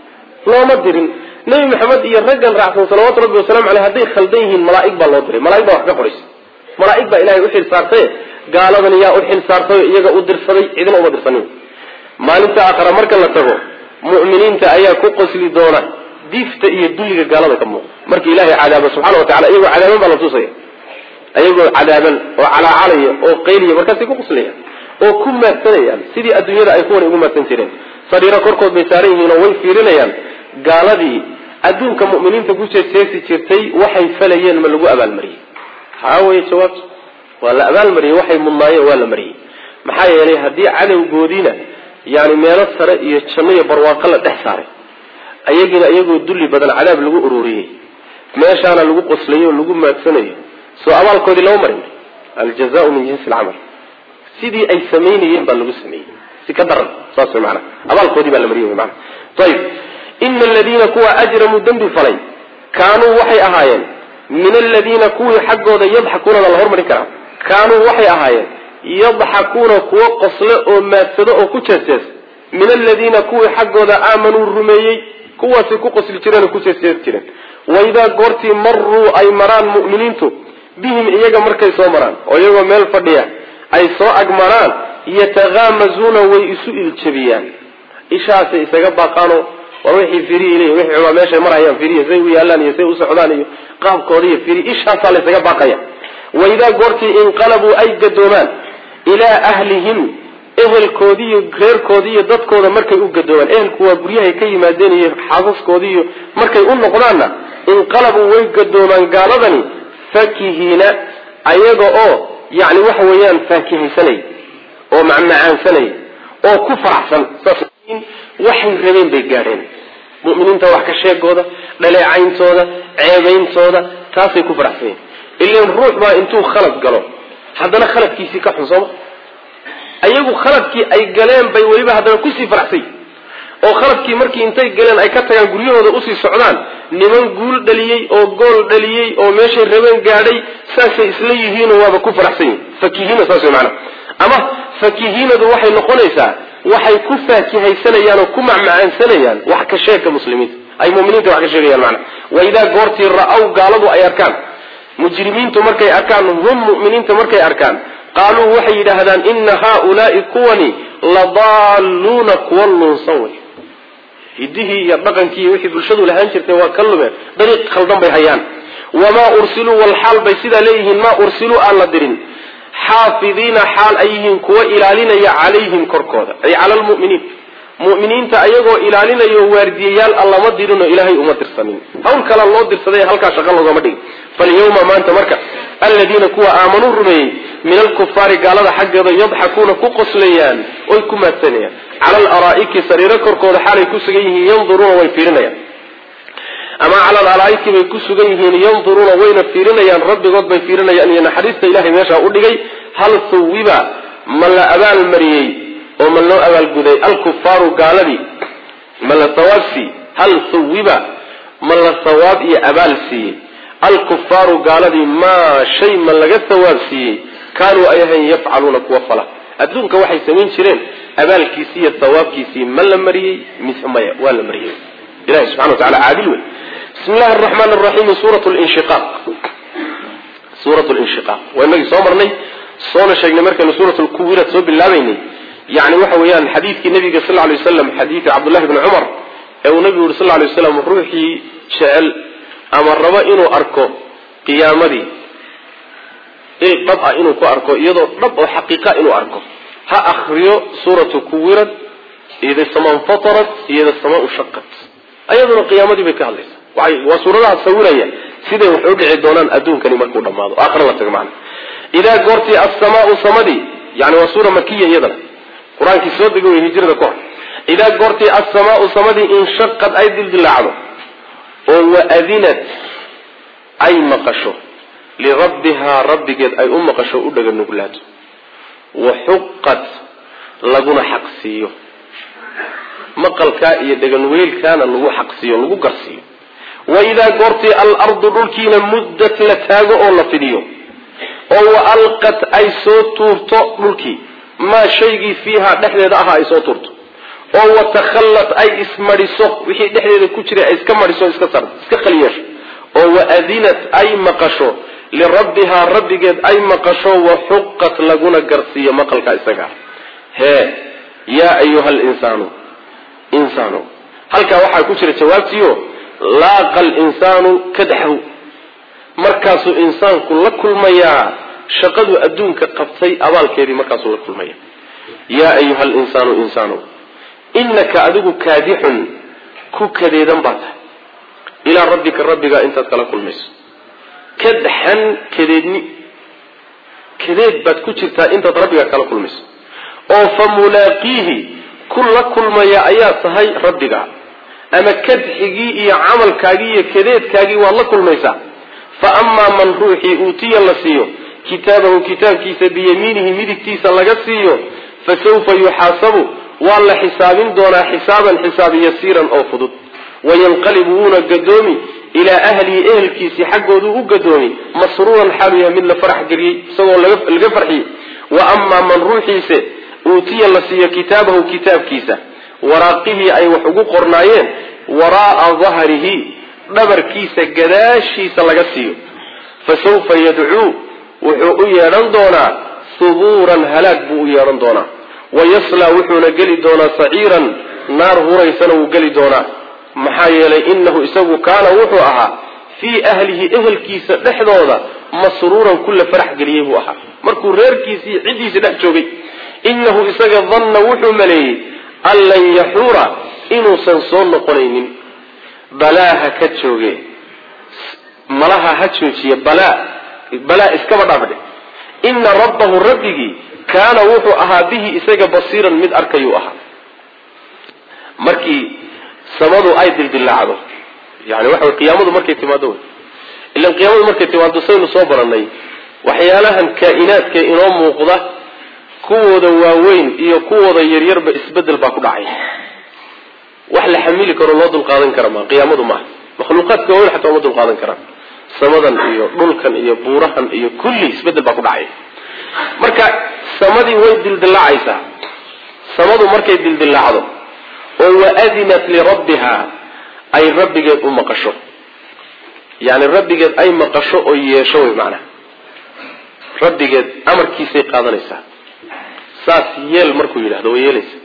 looma dirin nabi maxamed iyo raggan raacsan salawaatu rabbi wasalaamu caleyh hadday khaldan yihiin malaa'ig baa loo diray malaa'ig baa wax ka qoraysa malaa'ig baa ilaahay u xil saartay gaaladan yaa u xil saartay iyaga u dirsaday cidina uma dirsanin maalinta aakhira marka la tago mu'miniinta ayaa ku qosli doona diifta iyo dulliga gaalada ka muuqda marka ilaahay cadaabo subxaana wa tacala iyagoo cadaaban baa la tusaya ayagoo cadaaban oo calaacalaya oo qayliya markaasay ku qoslayaan oo ku maadsanayaan sidii adduunyada ay kuwan ugu maadsan jireen sariiro korkood bay saaran yihiin oo way fiirinayaan gaaladii adduunka mu'miniinta ku jeejeesi jirtay waxay falayeen ma lagu abaalmariyey haaweye jawaabtu waa la abaalmariyey waxay mudnaayeen waa la mariyey maxaa yeelay haddii cadowgoodiina yani meelo sare iyo janno iyo barwaaqo la dhex saaray ayagiina iyagoo dulli badan cadaab lagu ururiyey meeshaana lagu qoslayo oo lagu maadsanayo soo abaalkoodii lama marin aljazaau min jinsi alcamal sidii ay samaynayeen baa lagu sameeyey si ka daran saas way macana abaalkoodii baa la mariyey way macana ayib ina aladiina kuwa ajramuu dembi falay kaanuu waxay ahaayeen min aladiina kuwii xaggooda yadxakuunada la hormarin karaa kaanuu waxay ahaayeen yadxakuuna kuwo qosle oo maadsado oo ku jeesjees min aladiina kuwii xaggooda aamanuu rumeeyey kuwaasay ku qosli jireen oo ku jeesjees jireen waidaa goortii maruu ay maraan mu'miniintu bihim iyaga markay soo maraan oo iyagoo meel fadhiya ay soo agmaraan yataghaamazuuna way isu iljabiyaan ishaasay isaga baaqaano war wixii firiyi leeyihin wixii xumaa meeshay marayaan firiya say u yaalaan iyo say u socdaan iyo qaabkooda iyo firi ishaasaa la isaga baaqaya waidaa goortii inqalabuu ay gadoomaan ilaa ahlihim ehelkoodii iyo reerkoodii iyo dadkooda markay u gadoomaan ehelku waa guryahay ka yimaadeen iyo xaasaskoodii iyo markay u noqdaanna inqalabuu way gadoomaan gaaladani fakihiina ayaga oo yani waxa weeyaan faakihaysanay oo macmacaansanay oo ku faraxsan waxay rabeen bay gaadheen mu'miniinta wax ka sheegooda dhaleecayntooda ceebeyntooda taasay ku faraxsan yihiin ilaan ruux baa intuu khalad galo haddana khaladkiisii ka xun sooma ayagu khaladkii ay galeen bay weliba haddana kusii faraxsay oo khaladkii markii intay galeen ay ka tagaan guryahooda usii socdaan niman guul dhaliyey oo gool dhaliyey oo meeshay rabeen gaadhay saasay isla yihiinoo waaba ku faraxsan yihin fakihiina saas way macana ama fakihiinadu waxay noqonaysaa waxay ku faakihaysanayaan oo ku macmacaansanayaan wax ka sheegka muslimiinta ay mu'miniinta wax ka sheegayaan macana waidaa goortii ra'aw gaaladu ay arkaan mujrimiintu markay arkaan hum mu'miniinta markay arkaan qaaluu waxay yidhaahdaan ina haaulaai kuwani ladaaluuna kuwa lunsan wey hidihii iyo dhaqankii iyo wixii bulshadu lahaan jirtay waa ka lumeen dariiq khaldan bay hayaan wamaa ursiluu walxaal bay sidaa leeyihiin maa ursiluu aan la dirin xaafidiina xaal ay yihiin kuwa ilaalinaya calayhim korkooda ay cala lmu'miniin mu'miniinta ayagoo ilaalinayo waardiyayaal allama dirinoo ilaahay uma dirsanin hawl kala loo dirsaday halkaa shaqa loogama dhigin falyawma maanta marka aladiina kuwa aamanuu rumeeyey min alkufaari gaalada xaggeeda yadxakuuna ku qoslayaan oy ku maadsanayaan cala alaraa'iki sariiro korkooda xaalay ku sugan yihiin yanduruuna way fiirinayaan ama cala alaraa'iki bay ku sugan yihiin yanduruuna wayna fiirinayaan rabbigood bay fiirinayaan iyo naxariista ilahay meeshaa u dhigay hal thuwiba ma la abaalmariyey oo ma loo abaalguday alkufaaru gaaladii ma la sawaabsiiyey hal thuwiba ma la sawaab iyo abaal siiyey alkufaaru gaaladii maa shay ma laga sawaabsiiyey kaanuu ay ahayn yafcaluuna kuwa fala adduunka waxay samayn jireen abaalkiisii iyo sawaabkiisii ma la mariyey mise maya waa la mariyey ilahi subxana wa tacala caadil wey bismi illahi araxmaan araxiim suurat linshiqaaq waa inagii soo marnay soona sheegnay markaynu suurat lkuwirat soo bilaabaynay yani waxa weeyaan xadiidkii nabiga sal ly waslam xadiidka cabdullahi bni cumar ee uu nabigu yuri sal lay waslam ruuxii jecel ama rabo inuu arko qiyaamadii il dhab ah inuu ku arko iyadoo dhab oo xaqiiqa inuu arko ha akriyo suuratu kuwirat ida samaan fatarat iyada samaan shaqat ayaduna qiyaamadii bay ka hadlaysaa waa suuradaha sawiraya siday wax u dhici doonaan adduunkani markuu dhamaado aakhira la tago macna idaa goortii as-samaa'u samadii yani waa suura makiya iyadana qur-aankii soo degay way hijrada ku hor idaa goortii as-samaa'u samadii inshaqad ay dildilaacdo oo waadinat ay maqasho lirabbihaa rabbigeed ay u maqasho u dhaga nuglaato waxuqat laguna xaq siiyo maqalka iyo dhagan weelkaana lagu xaqsiyo lagu garsiyo وإذا قرتي الأرض دلكينا مدت لتاغو أو لفديو أو ألقت أي صوتورتو دلكي ما شيء فيها دحلي دعها أي صوتورتو أو تخلت أي اسمريسو وحي دحلي كتري أي اسكمريسو اسكسر اسكقليش أو أذنت أي مقشو لربها رب قد أي مقشو وحقت لغونا قرسية مقلك إسكار ها يا أيها الإنسان هل كواحد كتري توابتيو لاقى الإنسان كدحه مركز إنسان كل ميا شقد أدونك قبطي أبال كيري مركز كل ميا يا أيها الإنسان إنك أدوك كادح كديدا بات إلى ربك أنت تكلا كل ميس كدحا كديدني كديد بات كترتا أنت ربك كلا كل ميس أو فملاقيه كل ميا آيات هاي ربك أما كدحجي يا عمل كاجي كديد كاجي والله كل ميسا فأما من روحي أوتي الله سيو كتابه كتاب كيس بيمينه ميدك تيس الله سيو فسوف يحاسب والله حساب دون حساب يسيرا أو فضل وينقلبون قدومي إلى أهل كيس حقه ذو قدومي مسرورا حاليا من الفرح جري سوى الجفرحي وأما من روحي أوتي الله سيو كتابه كتاب كيسه وراقه أي وحقوق قرنايين وراء ظهره دبر كيس قداشيس لغسيه فسوف يدعو وحقو يرندونا ثبورا هلاك بو يرندونا ويصلى وحونا قلي دونا صعيرا نار هريسان وقلي دونا محايلة إنه إساق كان وحوها في أهله كيس لحظونا مسرورا كل فرح قليه وحا مركو رير كيسي عديس لحجوبي إنه إساق ظن وحو مليه ألن يحور إنو سنصون قنين بلاها كتشوغي ملاها هتشوشي بلا اسكبر عبده إن ربه ربه كان وحو أها به إساق بصيرا مد أركيو أها مركي سمدو آية الدلاعه يعني وحو القيامة مركي تمادو إلا القيامة مركي تمادو سينو صبرا وحيالها كائنات كائنات موقضة kuwooda waaweyn iyo kuwooda yaryarba isbedel baa ku dhacay wax la xamili karo loo dul qaadan kara ma qiyaamadu ma makhluuqaadka waaweyn xataa loo dul qaadan kara samadan iyo dhulkan iyo buurahan iyo kulli isbedel baa ku dhacay marka samadii way dildilacaysaa samadu markay dildilacdo oo waadinat li rabbiha ay rabbigeed u maqasho yani rabbigeed ay maqasho oo yeesho way macna rabbigeed amarkiisay qaadanaysaa saas yeel markuu yiraahdo way yeelaysa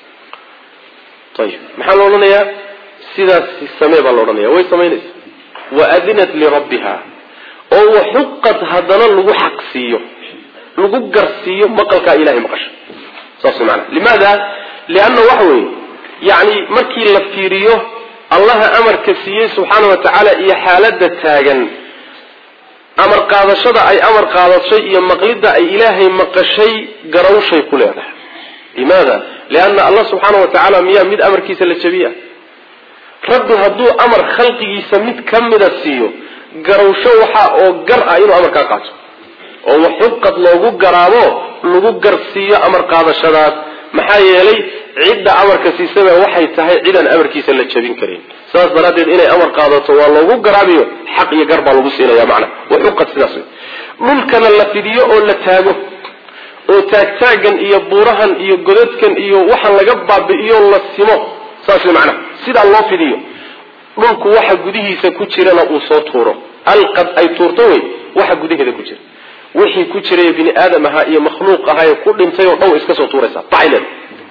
طيب maxaa loo oranayaa sidaas samee baa loo oranayaa way sameynaysa wa adinat li rabbiha oo huqqat hadana lagu xaqsiyo lagu garsiyo maqalka ilaahay maqasho saas macna limaada lianna wahwi yani markii la fiiriyo allah amarka siiyay subhanahu wa ta'ala iyo xaaladda taagan amar qaadashada ay amar qaadashay iyo maqlida ay ilaahay maqashay garawshay ku leedahay limaada lianna allah subhanahu wa ta'ala miya mid amarkiisa la jabiya rabbi haduu amar khalqigiisa mid kamida siiyo garawsho waxa oo gar ah inuu amar ka qaato oo wuxuqad loogu garaabo lagu garsiyo amar qaadashadaas maxaa yeelay cidda amarka siisaba waxay tahay ciidan amarkiisa la jabin karin saas daraadeed inay amar qaadato waa loogu garaabiyo xaq iyo garba lagu siinaya macna wuxuqad sidaas dhulkana la fidiyo oo la taago oo taagtaagan iyo buurahan iyo godadkan iyo waxa laga baabi'iyo la simo saas macna sida loo fidiyo dhulku waxa gudihiisa ku jirana uu soo tuuro alqad ay tuurto way waxa gudaheeda ku jira wixii ku jiray bini aadam aha iyo makhluuq aha ee ku dhintay oo dhow iska soo tuuraysa taylan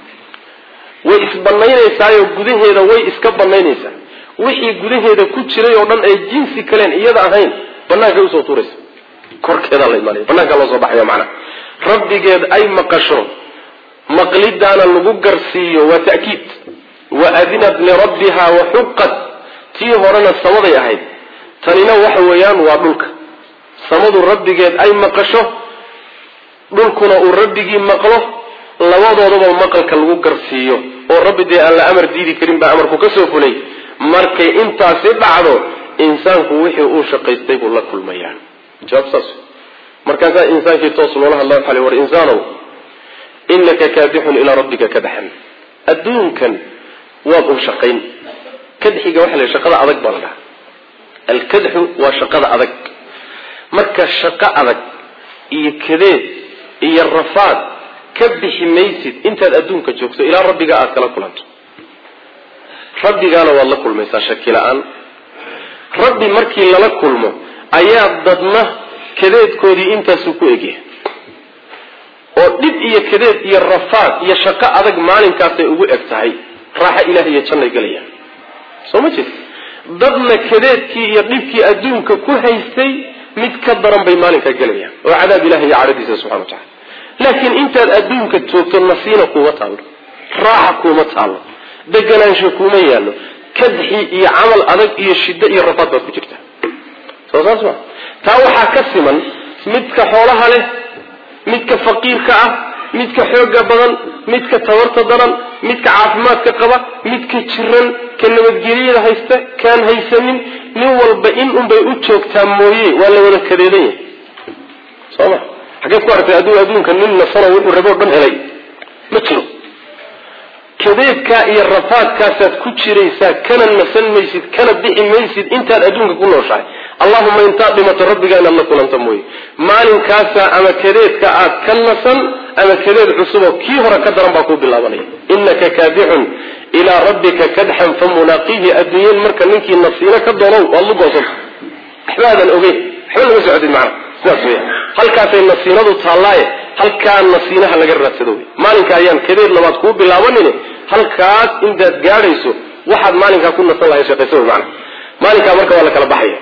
way isbanaynaysaa oo gudaheeda way iska banaynaysaa wixii gudaheeda ku jiray oo dhan ay jinsi kaleen iyada ahayn banaanka u soo tuuraysa korkeeda la imaanay banaanka loo soo baxayo macna rabbigeed ay maqasho maqlidaana lagu garsiiyo waa ta'kiid wa adinat li rabbiha wa huqqat tii horena samaday ahayd tanina waxa weeyaan waa dhulka samadu rabbigeed ay maqasho dhulkuna uu rabbigii maqlo labadoodaba maqalka lagu garsiiyo oo rabbi dee aan la amar diidi karin baa amarku ka soo fulay markay intaasi dhacdo insaanku wixii uu shaqaystay buu la kulmayaan jawaabtaas markaas insaankii toos loola hadlay waxa war insaanow innaka kaadihun ila rabbika kadhan adduunkan waad u shaqayn kadxiga waxa la shaqada adag baa الكدح وشقة أذك مركز شقة أذك كذيب الرفاد كبح ميسد انت الأدون كجوكس إلى ربك أكل كلانت ربي قال والله كل ميسا شكل الآن ربي مركي للا كل مو أياد ضدنا كذيب كودي انت سوكو إجيه ودب كذيب الرفاد شقة أذك مالين كاسي أبو اكتاهي راح إلهي يتشنى قليا سومتي dadna kadeedkii iyo dhibkii adduunka ku haystay mid ka daran bay maalinka galayaan oo cadaab ilaahay iyo caradiisa subhanahu wa ta'ala laakiin intaad adduunka joogto nasiina kuma taalo raaxa kuma taalo deganaansho kuma yaalo kadxi iyo amal adag iyo shida iyo rafaad baad ku jirta soo taa waxa ka siman midka xoolaha leh midka faqiirka ah midka xooga badan midka tawarta daran midka caafimaadka qaba midka jiran kan nabadgeliyada haysta kan haysanin nin walba in bay u joogtaa mooyee waa la wada kadeedan soo xagee ku aragtay adduunka nin nasana wuxuu rabo dhan helay ma jiro kadeedka iyo rafaadkaasaad ku jiraysaa kana nasan maysid kana bixi maysid intaad adduunka ku nooshahay allahumma inta dhimata rabbiga in alla kulanta mooyee maalinkaasa ama kadeedka aad ka nasan ama kadeed cusub oo kii hore ka daran baa ku bilaabanaya innaka kaadihun ila rabbika kadhan famulaqihi adduun marka ninkii nasiina ka doonow wallu goosan ahbaadan ogeey xul ma socodin macna saasiya halkaasay nasiinadu taalaaye halkaan nasiinaha laga raadsado maalinka ayaan kadeed labaad ku bilaabanine halkaas intaad gaadhayso waxaad maalinka ku nasan lahayd shaqayso macna maalinka marka waa la kala baxaya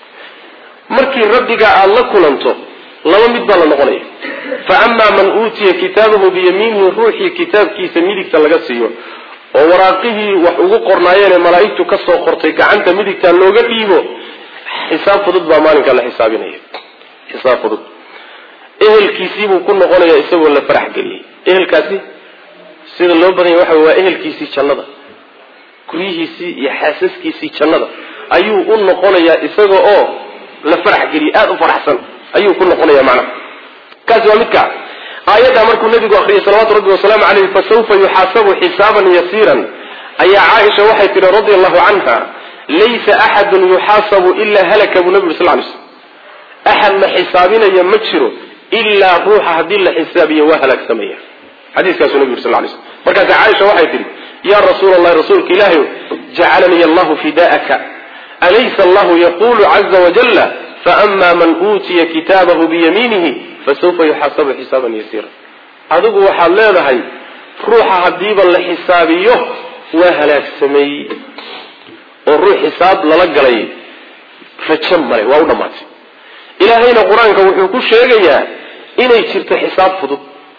markii rabbiga aad la kulanto laba mid baa la noqonaya fa amma man utiya kitabahu bi yaminihi ruuhi kitabkiisa midigta laga siiyo oo waraaqihi wax ugu qornaayeen malaa'iktu ka soo qortay gacanta midigta looga dhiibo xisaab fudud baa maalinka la xisaabinaya xisaab fudud ehelkiisii buu ku noqonayaa isagoo la farax galiyay ehelkaasi sida loo badan yahay waxa waa ehelkiisii jannada gurihiisii iyo xaasaskiisii jannada ayuu u noqonayaa isagoo oo la farax galiyay aad u faraxsan ayuu ku noqonayaa macna kaas waa midka ayada markuu nabigu akhriyay salaatu rabbi wa salaamu alayhi fa sawfa yuhasabu hisaban yasiran aya aisha waxay tiri radiyallahu anha laysa ahad yuhasabu illa halaka bu nabi sallallahu alayhi wasallam ahad ma hisabinaya ma jiro illa ruuha hadii la hisabiyo wa halak sameeya hadithkaas nabi sallallahu alayhi wasallam marka aisha waxay tiri ya rasuulullah rasuulka ilaahi ja'alani allah fidaaka alaysa allah yaqulu azza wa jalla فأما من أوتي كتابه بيمينه فسوف يحاسب حسابا يسيرا أدوك وحلال هاي روح حديبا لحسابيه وهلاك سمي والروح حساب للق لي فتشمري وأولمات إلى هنا قرآنك وحيكو الشيء إنه يشرت حساب فضب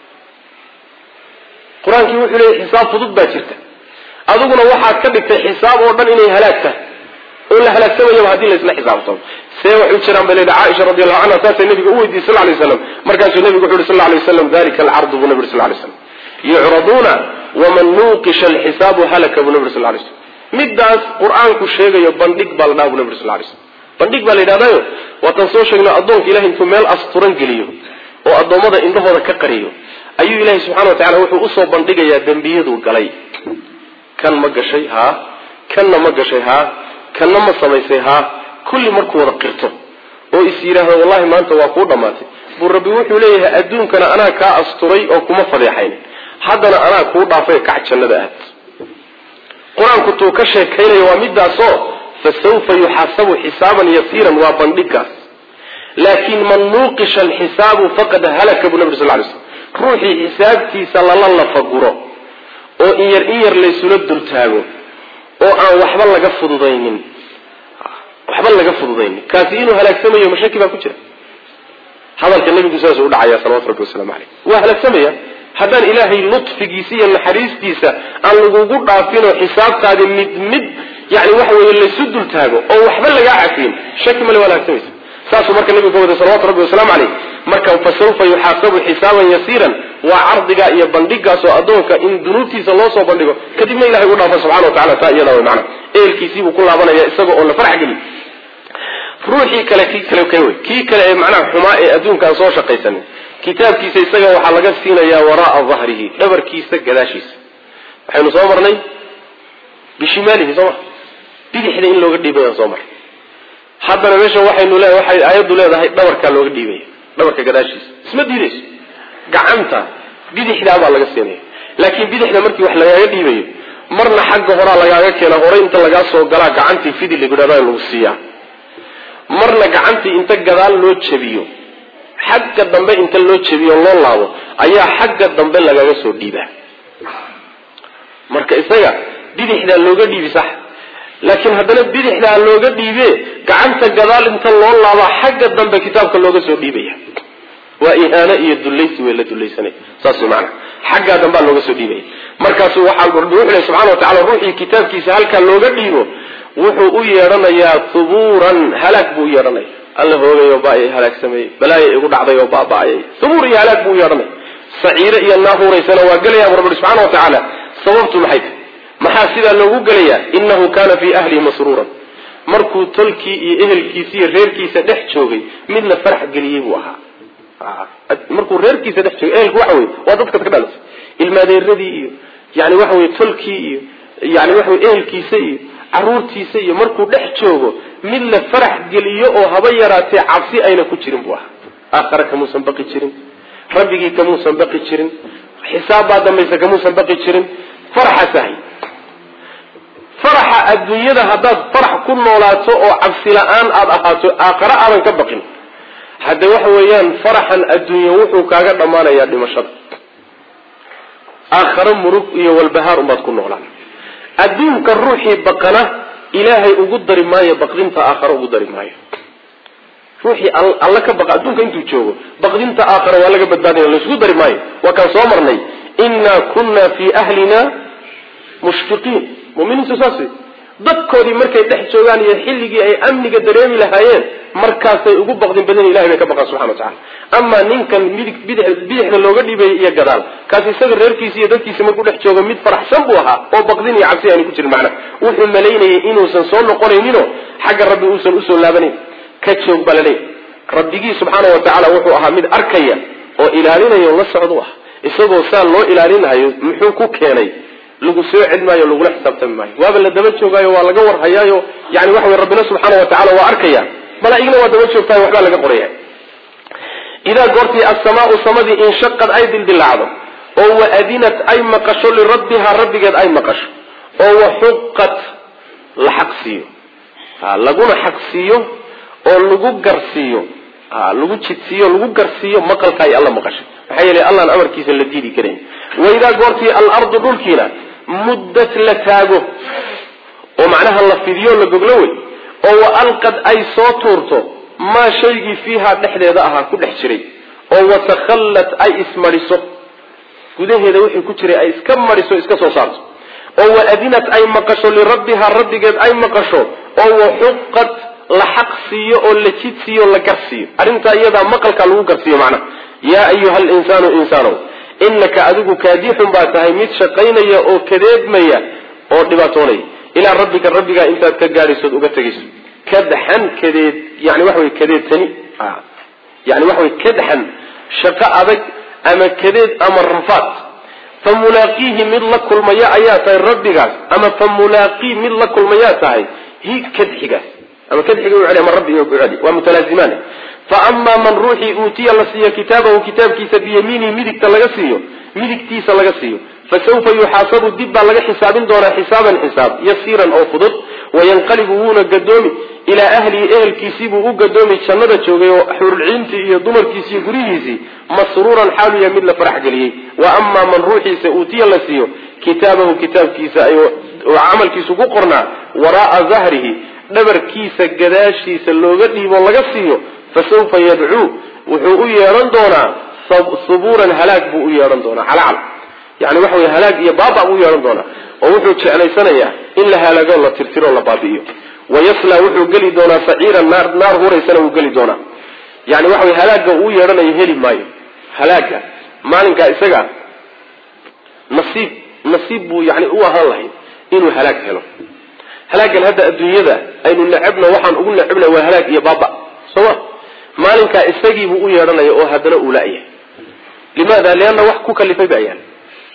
قرآنك وحيكو حساب فضب باشرت أدوكنا وحاك كبك حساب وردن إنه هلاكته ولا هلاك سمي وهدين ليس لحسابته سيوح يشرم بلد عائشة رضي الله عنها تاسي النبي قويدي صلى الله عليه وسلم مركز النبي قويدي صلى الله عليه وسلم ذلك العرض بنبي صلى الله عليه وسلم يعرضون ومن نوقش الحساب هلك بنبي صلى الله عليه وسلم مداس قرآن كشيغ يبندق بالنا بنبي صلى الله عليه وسلم بندق بالنا وتنصوشنا أدونك إلهي انتم ميل أسطران قليو وأدو ماذا إنه هذا كقريو أي إلهي سبحانه وتعالى وحو أصو بندق يا دنبيض وقلي كان مقا شيئها كان مقا شيئها كان ما سميسيها كل مركو رقرته ويسيرها والله ما أنت واقول ماتي بالربي وحي ليه أدون كان أنا كأسطري أو كما فضيحين حدنا أنا كود عفية كعشان ندأت قرآن كنتو كشي كيلي ومدى صوت فسوف يحاسب حسابا يسيرا وبندقا لكن من نوقش الحساب فقد هلك بنبي صلى الله عليه وسلم روحي حسابتي صلى الله فقره وإير ليسولد درتاغو وأن وحبا لغا فضضينين وحبا لغا فضضينين كاسيينو هلاك سمية مشاكي با كجرا هذا النبي صلى الله عليه وسلم صلوات ربي وسلام عليه وهلاك سمية هذا إلهي لطف جيسيا الحريص جيسا أن لغوغو رافين وحساب تادي مد يعني وحوى اللي سدو التاغو أو وحبا لغا عفين شاكي مالي ولا سمية ساسو مركا النبي صلوات ربي وسلام عليه مركا فسوف يحاسب حسابا يسيرا وعرضك يا بندقا سو أدونك إن دنوتي صلى الله بندقا كتبنا إلهي قلنا سبحانه وتعالى تأينا ومعنا إيه الكيسيب كل عبانا يا إساقو أولا فرح قلي روحي كلا كي كلا معناه حماء أدونك أنصوش قيساني كتاب كيسا إساقو وحلقا سينا يا وراء ظهره نبر كيسا قداشيس حين صبرني bishimaalihi soma bidixda in looga dhiibaya soo mar haddana meesha waxay aayaddu leedahay dhabarkaa looga dhiibaya dhabarka gadaashiisa isma diidayso gacanta bidixdaa baa laga siinaya laakiin bidixda markii wax lagaaga dhiibayo marna xagga horaa lagaaga keena hore inta lagaa soo galaa gacantii fidi lagudhada lagu siiyaa marna gacantii inta gadaal loo jabiyo xagga dambe inta loo jabiyo loo laabo ayaa xagga dambe lagaga soo dhiibaa marka isaga bidixdaa looga dhiibi sax laakiin haddana bidixdaa looga dhiibe gacanta gadaal inta loo laabaa xagga dambe kitaabka looga soo dhiibaya waa ihaano iyo dulaysi way la dulaysanay saas macna xagga dambe looga soo dhiibay markaas waxa uu leeyahay subhanahu wa ta'ala ruuxii kitaabkiisa halka looga dhiibo wuxuu u yeeranayaa thuburan halak buu yeeranay alla hoogayo baa ay halak sameeyay balaayo igu dhacday oo baabaayay thubur iyo halak buu yeeranay saciira iyo naahureysana waa galaya rabbi subhanahu wa ta'ala sababtu maxaa sida loogu galayaa innahu kana fi ahli masruran markuu tolkii iyo ehelkiisa iyo reerkiisa dhex joogay midna farax galiyay buu ahaa markuu reerkiisa dhex joogay ehelku waxa weey waa dadka ka dhalasay ilmaadeeradii iyo yani waxa weey tolkii iyo yani waxa weey ehelkiisa iyo caruurtiisa iyo markuu dhex joogo midna farax galiyo oo haba yaraatee cabsi ayna ku jirin buu ahaa aakhira kamuusan baqi jirin rabbigii kamuusan baqi jirin xisaab baa dambaysa kamuusan baqi jirin farxasahay farxa adduunyada hadaad farx ku noolaato oo cabsi la'aan aad ahaato aakhira aadan ka baqin hadda waxa weeyaan farxan adduunyo wuxuu kaaga dhamaanayaa dhimashada aakhira murug iyo walbahaar umaad ku noolaan adduunka ruuxii baqana ilaahay ugu dari maayo baqdinta aakhira ugu dari maayo ruuxii alla ka baqa adduunka intuu joogo baqdinta aakhira waa laga badbaadinaya la isku dari maayo waa kan soo marnay inna kunna fi ahlina mushfiqiin mu'miniintu saasi dadkoodii markay dhex joogaan iyo xilligii ay amniga dareemi lahaayeen markaasay ugu baqdin badan ilaahay bay ka baqaan subhanahu wa ta'ala amma ninkan bidixda looga dhibay iyo gadaal kaas isaga reerkiisa iyo dadkiisa markuu dhex joogo mid faraxsan buu ahaa oo baqdin iyo cabsi aan ku jirin macna wuxuu maleynayay inuusan soo noqonaynin xagga rabbi uusan u soo laabanin ka joog balay rabbigii subhanahu wa ta'ala wuxuu ahaa mid arkaya oo ilaalinayo la socdo isagoo saan loo ilaalinayo muxuu ku keenay lagu soo cidmaayo lagu xisaabtan maayo waaba la daba joogaayo waa laga war hayaayo yani waxa way rabbina subhanahu wa ta'ala waa arkaya malaa'igna waa daba joogtaa waxba laga qoraya ida goortii as-samaa'u samadi in shaqqad ay dildilacdo oo waadinat ay maqasho li rabbiha rabbigeed ay maqasho oo wahuqqat la xaqsiyo laguna xaqsiyo oo lagu garsiyo lagu jidsiyo lagu garsiyo maqalka ay alla maqasho maxay yeelay allah amarkiisa la diidi kareen wayda goortii al-ardu dhulkiina muddat la taago oo macnaha la fidiyo la gogloway oo alqad ay soo tuurto ma shaygii fiiha dhexdeeda aha ku dhex jiray oo watakhallat ay ismariso gudaheeda wixii ku jiray ay iska mariso iska soo saarto oo waadinat ay maqasho li rabbiha rabbigeed ay maqasho oo wahuqqat la xaqsiyo oo la jidsiyo la garsiyo arinta iyada maqalka lagu garsiyo macna ya ayuha al-insanu insanu innaka adigu kaadixun baa tahay mid shaqaynaya oo kadeedmaya oo dhibaatoonay ila rabbika rabbiga intaad ka gaariso uga tageyso kadxan kadeed yani wax way kadeedtani yani wax way kadxan shaqa adag ama kadeed ama rafaat famulaaqihi mid la kulmaya ayaa tahay rabbigaas ama famulaaqi mid la kulmaya tahay hi kadxigaas ama kadxiga uu caleema rabbiga uu cali waa mutalaazimaan fa amma man ruuhi utiya la siiyo kitaabahu kitaabkiisa biyamiini midigta laga siiyo midigtiisa laga siiyo fasawfa yuhasabu dibba laga xisaabin doona xisaaban xisaab yasiran oo fudud wayanqalibu wuna gadoomi ila ahli ehelkiisi buu u gadoomi jannada joogay oo xurulciinti iyo dumarkiisi gurigiisi masruuran xaalu yamid la farax galiyay wa amma man ruuhiisa utiya la siiyo kitaabahu kitaabkiisa ay oo amalkiisu ku qornaa waraa zahrihi dhabarkiisa gadaashiisa looga dhiibo laga siiyo fasawfa yad'u wuxuu u yeeran doonaa suburan halaag buu u yeeran doonaa halal yani waxa way halaag iyo baaba u yeeran doonaa oo wuxuu jeclaysanaya in la halaago la tirtiro la baabiyo wayasla wuxuu gali doonaa saciira naar horeysana uu gali doonaa yani waxa way halaaga uu yeeranayo heli maayo halaaga maalinka isaga nasiib buu yani u ahaan lahayd inuu halaag helo halaagan hadda adduunyada aynu nacabna waxaan ugu nacabna waa halaag iyo baaba soo maalinka isagii buu u yeeranayo oo hadana uu laayahay limaada leena wax ku kalifay bayaan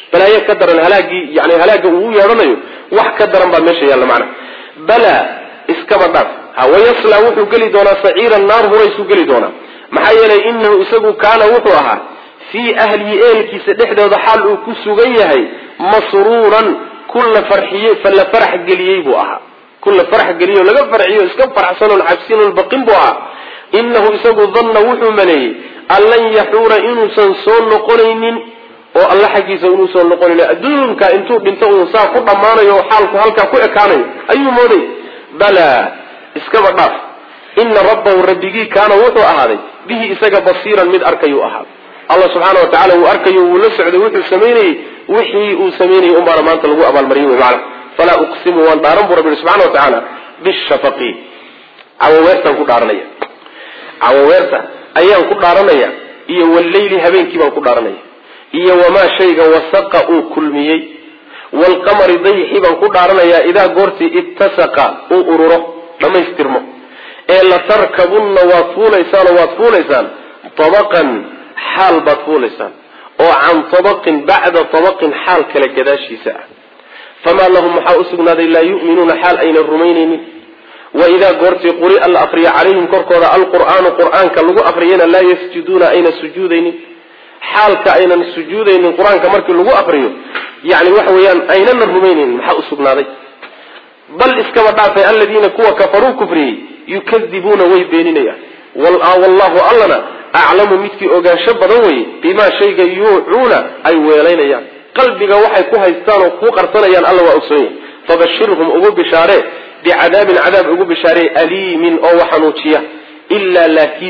balaayo ka daran halaagii yani halaaga uu yeedhanayo wax ka daran baa meesha yaalla macna bala iskaba dhaaf wayasla wuxuu geli doonaa saciira naar huraysuu geli doonaa maxaa yeelay inahu isagu kaana wuxuu ahaa fii ahlihi ehelkiisa dhexdooda xaal uu ku sugan yahay masruuran kulla farxiye fala farax geliyey buu ahaa kulla farax geliyo laga farxiyo iska faraxsanoon cabsinoon baqin buu ahaa inahu isagu danna wuxuu maleeyey an lan yaxuura inuusan soo noqonaynin oo alla xaggiisa inuusan noqonayn adduunka intuu dhinto uu saa ku dhammaanayo oo xaalku halkaa ku ekaanayo ayuu mooday balaa iskaba dhaaf ina rabbahu rabbigii kaana wuxuu ahaaday bihi isaga basiiran mid arkayuu ahaaday allah subxaana watacaala uu arkayo wuu la socday wuxuu samaynayey wixii uu samaynayey unbaana maanta lagu abaalmariyey wy macana falaa uqsimu waan dhaaran buu rabbi subxana watacaala bishafaqi cawaweertaan ku dhaaranaya cawaweerta ayaan ku dhaaranaya iyo walleyli habeenkii baan ku dhaaranaya iyo wamaa shayga wasaqa uu kulmiyey waalqamari dayxii baan ku dhaaranayaa idaa goortii ittasaqa uu ururo dhammaystirmo ee latarkabunna waad fuulaysaan tabaqan xaal baad fuulaysaan oo can tabaqin bacda tabaqin xaal kale gadaashiisa ah famaa lahum maxaa usugnaaday laa yu'minuuna xaal aynan rumaynaynin waidaa goortii quri'a la akriyo calayhim korkooda alqur'aanu qur'aanka lagu akriyana laa yasjuduuna ayna sujuudaynin xaalka aynan sujuudaynin qur-aanka markii lagu akriyo yani waxa weeyaan aynana rumaynaynin maxaa usugnaaday bal iskaba dhaafay aladiina kuwa kafaruu kufriyey yukadibuuna way beeninayaan wallahu allana aclamu midkii ogaansho badan weye bimaa shayga yuucuuna ay weelaynayaan qalbiga waxay ku haystaan oo ku qarsanayaan alla waa ogsoonyahy fabashirhum ugu bishaaree bicadaabin cadaab ugu bishaaree aliimin oo waxanuujiya ilaa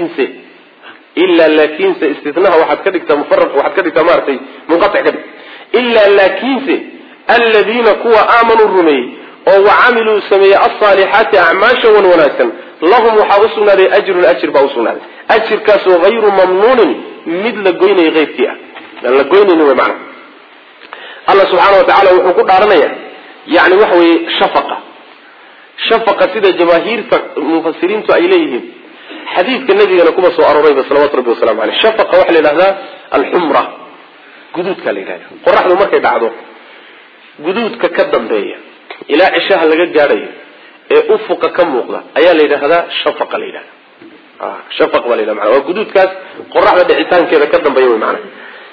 laakiinse istinaha waxaad ka dhigtaa mufaraq waxaad ka dhigtaa maaragtay munqatic ka dhig ilaa laakiinse aladiina kuwa aamanuu rumeeyey oo wacamiluu sameeyey alsaalixaati acmaasha wan wanaagsan lahum waxaa usugnaaday ajrun ajir baa usugnaaday ajirkaasoo hayru mamnuunin mid la goynaya keyrkii ah aan la goynayni wy macana alla subxaana watacaala wuxuu ku dhaaranaya yani waxa weeye shafaqa sida jamaahiirta mufasiriintu ay leeyihiin xadiidka nabigana kuma soo aroorayba salawatu rabbi wasalamu aleyh shafaqa waxaa la yidhahdaa alxumra guduudka la yidhahda qoraxdu markay dhacdo guduudka ka dambeeya ilaa cishaha laga gaadhayo ee ufuqa ka muuqda ayaa la yidhaahdaa shafaqa la yidhahda shafaq baa la yidhahda mana waa guduudkaas qoraxda dhicitaankeeda ka dambeeya wy maana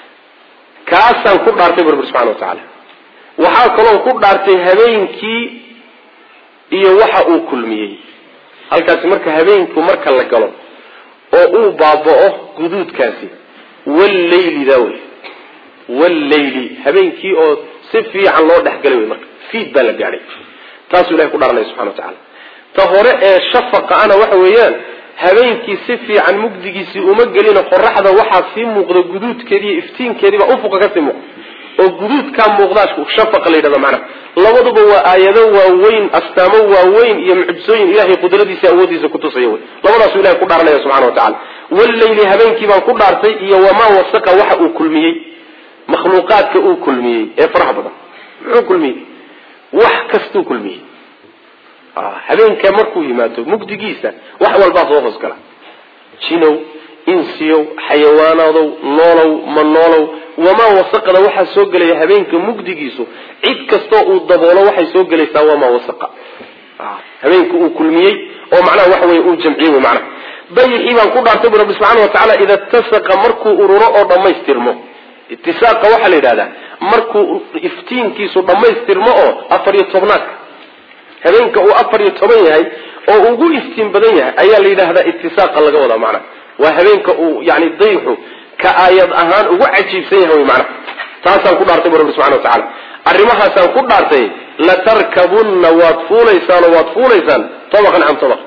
kaasaan ku dhaartay bu rabbi subxana watacaala waxaa kaloo ku dhaartay habeenkii iyo waxa uu kulmiyey halkaasi marka habeenku marka la galo oo uu baaba'o guduudkaasi walleyli daawey walleyli habeenkii oo si fiican loo dhexgalay wey marka fiid baa la gaadhay taasuu ilahay ku dhaaranaya subxana watacaala ta hore ee shafaqa ana waxa weeyaan habeenkii si fiican mugdigiisii uma gelina qoraxda waxaa sii muuqda guduudkeediiyo iftiinkeediiba ufuqa kasii muuqda oo guduudkaa muuqdaa shafaqa la yidhahda macnaha labaduba waa aayado waaweyn astaamo waaweyn iyo mucjisooyin ilahay qudradiisa awoodiisa kutusaya wey labadaasuu ilahay ku dhaaranaya subxana watacaala walleyli habeenkii baan ku dhaartay iyo wamaa wasaqa waxa uu kulmiyey makhluuqaadka uu kulmiyey ee faraha badan muxuu kulmiyey wax kastuu kulmiyey habeenka markuu yimaado mugdigiisa wax walbaa soo hoos gala jinow insiyow xayawaanadow noolow ma noolow wamaa wasaqada waxaa soo gelaya habeenka mugdigiisu cid kastoo uu daboolo waxay soo gelaysaa wamaa wasaqa habeenka uu kulmiyey oo macnaha waxa weye uu jamciyey wy macnaha dayixii baan ku dhaartay bu rabbi subxaana watacaala ida ittasaqa markuu ururo oo dhammaystirmo itisaaqa waxaa la yidhahdaa markuu iftiinkiisu dhammaystirmo oo 14 habeenka uu 14 yahay oo ugu iftiin badan yahay ayaa la yidhaahdaa itisaaqa laga wadaa macnaha waa habeenka uu yani dayxu ka aayad ahaan ugu cajiibsan yahay wy macnaha taasaan ku dhaartay bu rabbi subxana watacaala arrimahaasaan ku dhaartay latarkabunna waad fuulaysaan tabaqan can tabaq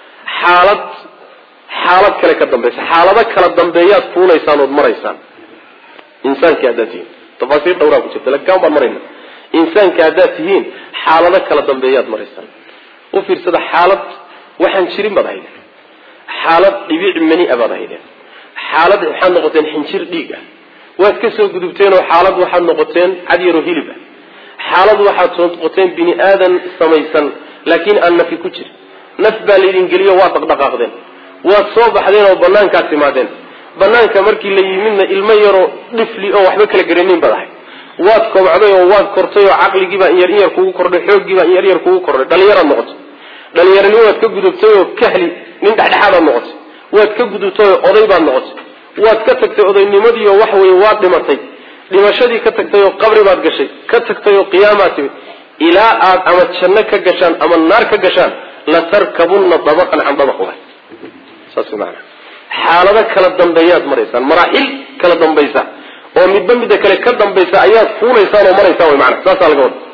xaalad kale ka dambaysa xaalado kala dambeeyaad fuulaysaan ood maraysaan insaankii haddaad tihiin tafaasiir dhawraa ku jirta lakaan baan marayna insaanka haddaad tihiin xaalado kala dambeeyaad maraysaan u fiirsada xaalad waxaan jirin baad haydeen xaalad dhibic mani-a baad haydeen xaalad waxaad noqoteen xinjir dhiig ah waad ka soo gudubteenoo xaalad waxaad noqoteen cadyaro hilib ah xaalad waxaad soo noqoteen bini aadan samaysan laakiin aan nafi ku jirin naf baa laydin geliyo waad dhaqdhaqaaqdeen waad soo baxdeen oo banaankaad timaadeen banaanka markii la yimidna ilmo yaroo dhifli oo waxba kala garanin baad ahay waad kobcday oo waad kortay oo caqligiiba in yar kugu kordhay xooggiiba in yar kugu kordhay dhalinyarad noqotay dhalinyaranimo waad ka gudubtay oo kahli nin dhexdhexaad noqotay waad ka gudubtay oo oday baad noqotay waad ka tagtay odaynimadii oo wax weeye waad dhimatay dhimashadii ka tagtay oo qabri baad gashay ka tagtay oo qiyaamaad timid ilaa aad ama janno ka gashaan ama naar ka gashaan la tarkabunna dabaqan can dabaq waay saas macna xaalado kala dambeeyaad maraysaan maraaxil kala dambaysa oo midba midda kale ka dambaysa ayaad fuulaysaan oo maraysaan way macna saasaa laga wada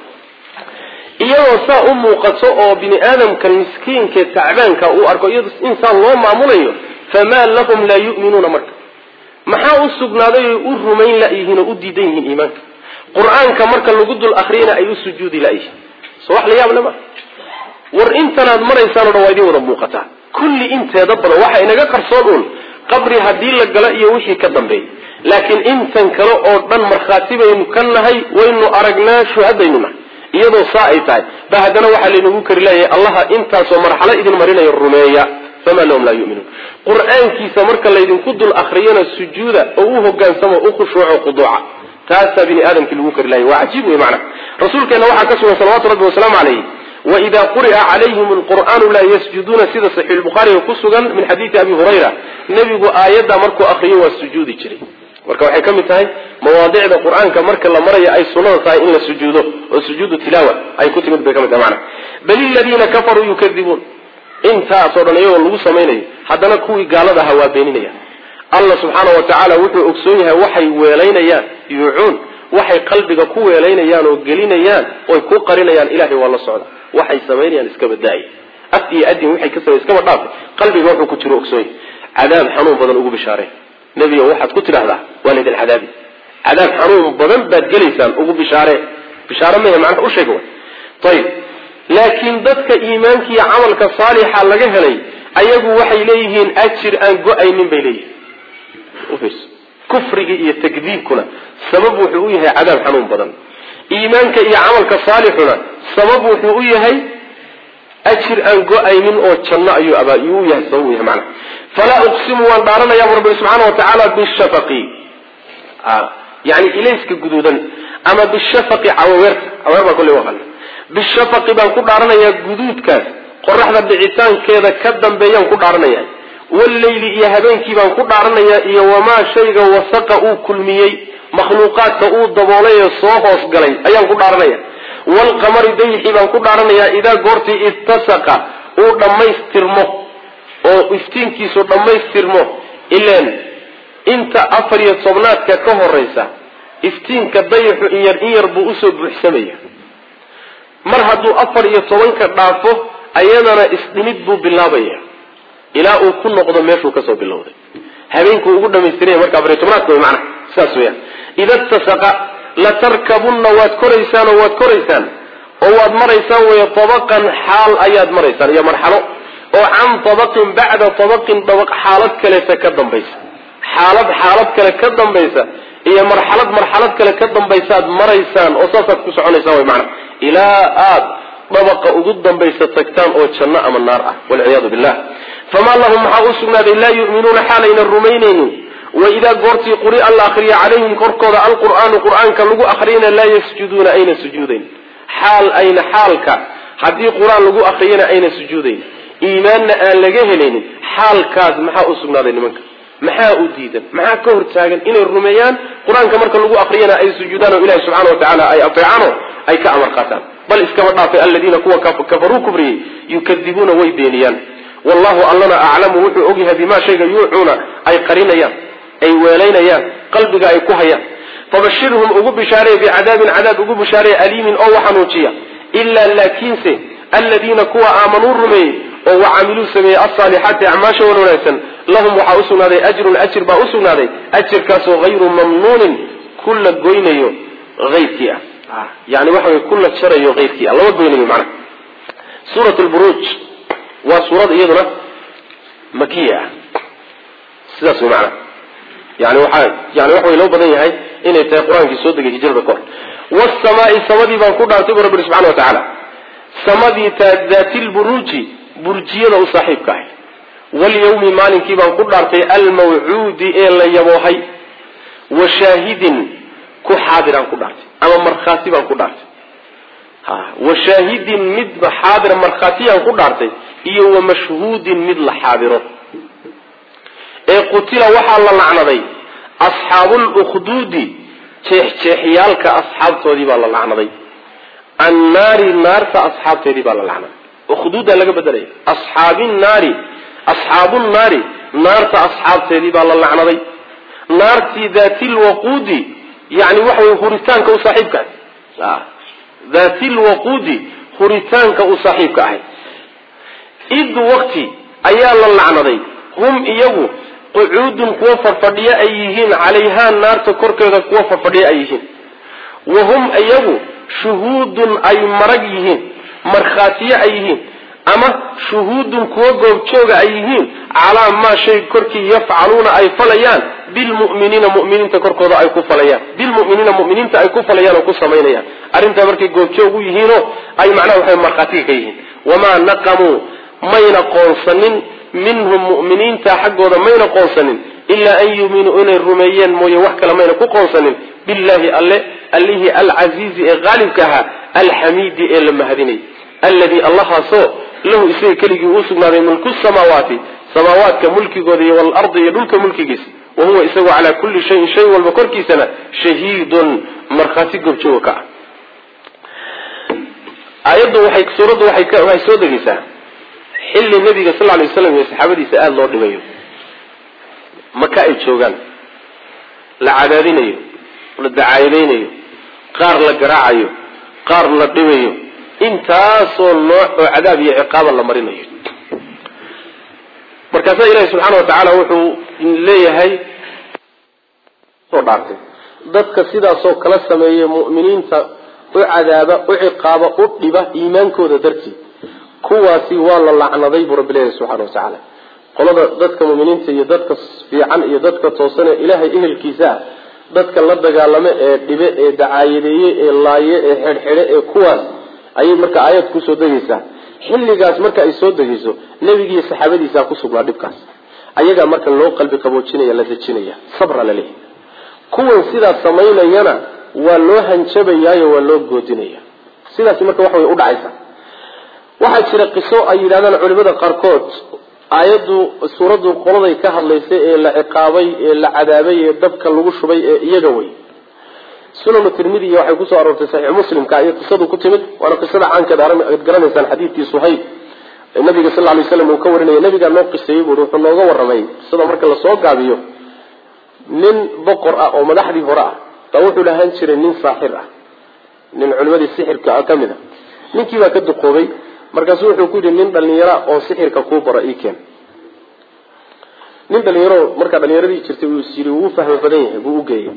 iyadoo saa u muuqato oo bini aadamka miskiinka tacbaanka uu arko iyadoo insaan loo maamulayo famaa lahum laa yu'minuuna marka maxaa u sugnaaday ay u rumayn la'yihiin oo u diidan yihiin iimaanka qur-aanka marka lagu dul akhriyana ay u sujuudi la'yihiin soo wax la yaab lama war intanaad maraysaan oo dhan waa idin wada muuqataa kulli inteeda badan waxa inaga qarsoon uun qabri haddii la gala iyo wixii ka dambeeyay laakiin intan kale oo dhan markhaati baynu ka nahay waynu aragnaa shuhadaynu nahay iyadoo saa ay tahay ba haddana waxaa laynagu kari leeyahay allaha intaasoo marxalo idin marinayo rumeeya famaa lahum laa yu'minuun qur-aankiisa marka laydinku dul akriyana sujuuda oo u hogaansamo u khushuuco khuduuca taasaa bini aadamkii lagu kari lahay waa cajiib wey macna rasuulkeena waxaa ka sugan salawatu rabbi wasalaamu calayh waida quri'a calayhim alqur'aanu laa yasjuduuna sida saxiix lbukhaariga ku sugan min xadiidi abi hurayra nebigu aayaddaa markuu akriyo waa sujuudi jiray marka waxay ka mid tahay mawaadicda qur-aanka marka la marayo ay sunnada tahay in la sujuudo oo sujuudu tilaawa ay ku timid bay ka mid tahay macna bal iladiina kafaruu yukadibuun intaasoo dhan iyagoo lagu samaynayo haddana kuwii gaalada ahaa waa beeninayaan allah subxaana wa tacaala wuxuu ogsoon yahay waxay weelaynayaan yuucuun waxay qalbiga ku weelaynayaan oo gelinayaan oy ku qarinayaan ilahay waa la socda waxay samaynayaan iska badaaya af iyo adin waxay ka samay iskaba dhaafay qalbiga wuxuu ku jiro ogsoon yahay cadaab xanuun badan ugu bishaareen nebiga waxaad ku tidhaahdaa waa laydin cadaabi cadaab xanuun badan baad gelaysaan ugu bishaaree bishaare mehe macnaha u sheeg way ayib laakiin dadka iimaanka iyo camalka saalixa laga helay ayagu waxay leeyihiin ajir aan go-aynin bay leeyihiin kufriga iyo takdiibkuna sabab wuxuu u yahay cadaab xanuun badan iimaanka iyo camalka saalixuna sabab wuxuu u yahay ajir aan go-aynin oo janno ayuu u yahay sabab u yahay macna falaa uqsimu waan dhaaranayaa bu rabbi subxaana wa tacaala bishafaqi yani ilayska guduudan ama bishafaqi cawaweerta cawaweer baa kolley waqan bishafaqi baan ku dhaaranayaa guduudkaas qoraxda dhicitaankeeda ka dambeeyaan ku dhaaranayaa walleyli iyo habeenkii baan ku dhaaranayaa iyo wamaa shayga wasaqa uu kulmiyey makhluuqaadka uu daboolay ee soo hoos galay ayaan ku dhaaranaya waalqamari dayixii baan ku dhaaranayaa idaa goortii ittasaqa uu dhammaystirmo oo iftiinkiisu dhammaystirmo ileen inta 14 ka horeysa iftiinka dayixu in yar buu usoo buuxsamaya mar hadduu 14 dhaafo ayadana isdhimid buu bilaabaya ilaa uu ku noqdo meeshuu kasoo bilowday habeenkuu ugu dhamaystiray marka 14 way macna saas weeyaan ida tasaqa la tarkabunna waad koraysaan oo waad maraysaan way tabaqan xaal ayaad maraysaan iyo marxalo oo can tabaqin bacda tabaqin dabaq xaalad kale ka dambaysa xaalad kale ka dambaysa iyo marxalad kale ka dambaysaad maraysaan oo saasaad ku soconaysaan way macna ilaa aad dabaqa ugu dambaysa tagtaan oo janno ama naar ah walciyaadu billah famaa lahum maxaa u sugnaaday laa yu'minuuna xaalayna rumaynaynin waidaa goortii quri'a la akriya calayhim korkooda alqur'aanu qur'aanka lagu akriyana laa yasjuduuna ayna sujuudayn xaalka haddii qur-aan lagu akriyana ayna sujuudayn iimaanna aan laga helaynin xaalkaas maxaa u sugnaaday nimanka maxaa u diidan maxaa ka hortaagan inay rumeeyaan qur-aanka marka lagu akriyana ay sujuudaan oo ilahi subxana wa tacaala ay ateecaan oo ay ka amar qaataan bal iskaba dhaafay aladiina kuwa kafaruu kubriyey yukadibuuna way beeniyaan wallahu allana aclamu wuxuu ogyahay bimaa shayga yuucuuna ay qarinayaan ay weelaynayaan qalbiga ay ku hayaan fabashirhum ugu bishaareeya bicadaabin cadaab ugu bishaareeya aliimin oo waxanuujiya ilaa laakiinse aladiina kuwa aamanuu rumeeyey oo wacamiluu sameeyey alsaalixaati acmaasha wan wanaagsan lahum waxaa usugnaaday ajrun ajir baa usugnaaday ajirkaasoo hayru mamnuunin ku la goynayo ayrkii ah yani waxa way ku la jarayo ayrkii ah lama goynayo macnaha suurat lburuuj waa suurad iyaduna makiya ah sidaas way macnaha yani waxa way loo badan yahay inay tahay qur-aankii soo degay hijrada kahor wasamaa'i samadii baan ku dhaartay bu rabbi subxana wa tacaala samadii daati lburuuji burjiyada u saaxiibka ahay walyawmi maalinkii baan ku dhaartay almawcuudi ee la yaboohay wa shaahidin ku xaadiraan ku dhaartay ama markhaati baan ku dhaartay washaahidin midba xaadira markhaatiyaan ku dhaartay iyo wamashhuudin mid la xaadiro ee qutila waxaa la lacnaday asxaabul ukhduudi jeexjeexyaalka asxaabtoodii baa la lacnaday annaari naarta asxaabteedii baa la lacnaday ukhduuda laga bedelaya asxaabinnaari asxaabunnaari naarta asxaabteedii baa la lacnaday naartii daatilwaquudi yani waxa wey huritaanka u saaxiibka ahay daatilwaquudi huritaanka u saaxiibka ahay id waqti ayaa la lacnaday hum iyagu qucuudun kuwa fadhiya ay yihiin calayhaa naarta korkeeda kuwa fadhiya ay yihiin wahum iyagu shuhuudun ay marag yihiin markhaatiye ay yihiin ama shuhuudun kuwa goobjooga ay yihiin calaa maa shay korkii yafcaluuna ay falayaan bilmu'miniina mu'miniinta korkooda ay ku falayaan bilmu'miniina mu'miniinta ay ku falayaan oo ku samaynayaan arrintaa markay goobjoog u yihiinoo ay macnaha waxay markhaatiga ka yihiin wamaa naqamuu mayna qoonsanin minhum mu'miniinta xaggooda mayna qoonsanin ilaa an yuuminuu inay rumeeyeen mooye wax kale mayna ku qoonsanin billaahi allihii alcasiizi ee qaalibka ahaa alxamiidi ee la mahadinay alladii allahaasoo lahu isaga keligii uu sugnaaday mulku samaawaati samaawaadka mulkigooda iyo waalardi iyo dhulka mulkigiisa wahuwa isagoo calaa kulli shayin shay walba korkiisana shahiidun markhaati goobjooga ka ah aayaddu suuraddu waxay soo degaysaa xilli nabiga sal alay waslam iyo saxaabadiisa aada loo dhibayo maka ay joogaan la cadaadinayo la dacaayadaynayo qaar la garaacayo qaar la dhibayo intaasoo nooc oo cadaab iyo ciqaaba la marinayo markaasaa ilaahi subxaana wa tacaala wuxuu leeyahay soo dhaartay dadka sidaasoo kala sameeyay mu'miniinta u cadaaba u ciqaaba u dhiba iimaankooda dartii kuwaasi waa la lacnaday buu rabbi leeyahay subxana wa tacaala qolada dadka mu'miniinta iyo dadka fiican iyo dadka toosan ee ilaahay ehelkiisa ah dadka la dagaalame ee dhibe ee dacaayadeeye ee laaye ee xidhxidhe ee kuwaas ayay marka aayad kusoo degaysaa xilligaas marka ay soo degayso nebigiiyo saxaabadiisaa ku sugnaa dhibkaas ayagaa marka loo qalbi qaboojinaya la dejinaya sabra la leeyahay kuwan sidaas samaynayana waa loo hanjabayaayo waa loo goodinaya sidaas marka waxa way u dhacaysaa waxaa jira qiso ay yidhahdaan culimada qaarkood aayaddu suuraddu qoladay ka hadlaysay ee la ciqaabay ee la cadaabay ee dabka lagu shubay ee iyaga way sunan tirmidhi waxay ku soo aroortay sahih muslimka ay qisadu ku timid waana qisada caankeeda aad garanaysaan xadiidkii suhayb ee nabiga sallallahu alayhi wasallam uu ka warinay nabiga noo qisayay buu wuxuu nooga waramay sida marka la soo gaabiyo nin boqor ah oo madaxdii hore ah taa wuxuu lahaan jiray nin saaxir ah nin culimadii sixirka ka mid ah ninkii baa ka duqoobay markaasuu wuxuu ku yidhi nin dhalinyaro oo sixirka ku bara ii keen nin dhalinyaro marka dhalinyaradii jirtay uu siri uu fahmo badan yahay buu u geeyay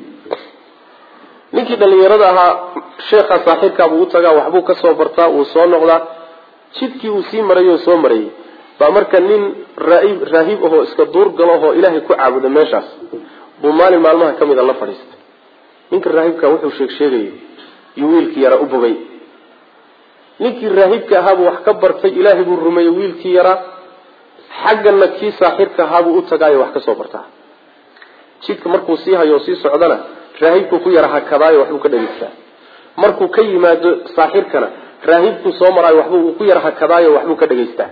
ninkii dhalinyarada ahaa sheekha saaxirka buu u tagaa waxbuu ka soo bartaa uu soo noqdaa jidkii uu sii maray oo soo marayay baa marka nin raahib ahoo iska duur galo oo ilaahay ku caabuda meeshaas buu maalin maalmaha ka mid a la fadhiistay ninka raahibka wuxuu sheegayay iyo wiilkii yaraa u bogay ninkii raahibka ahaabuu wax ka bartay ilaahay buu rumeeyey wiilkii yaraa xaggana kii saaxirka ahaabuu u tagaayo wax ka soo bartaa jidka markuu sii hayo sii socdana raahibku ku yara hakadaayo waxbuu ka dhageystaa markuu ka yimaado saaxirkana raahibku soo maraayo waxbuu ku yara hakadaayo waxbuu ka dhageystaa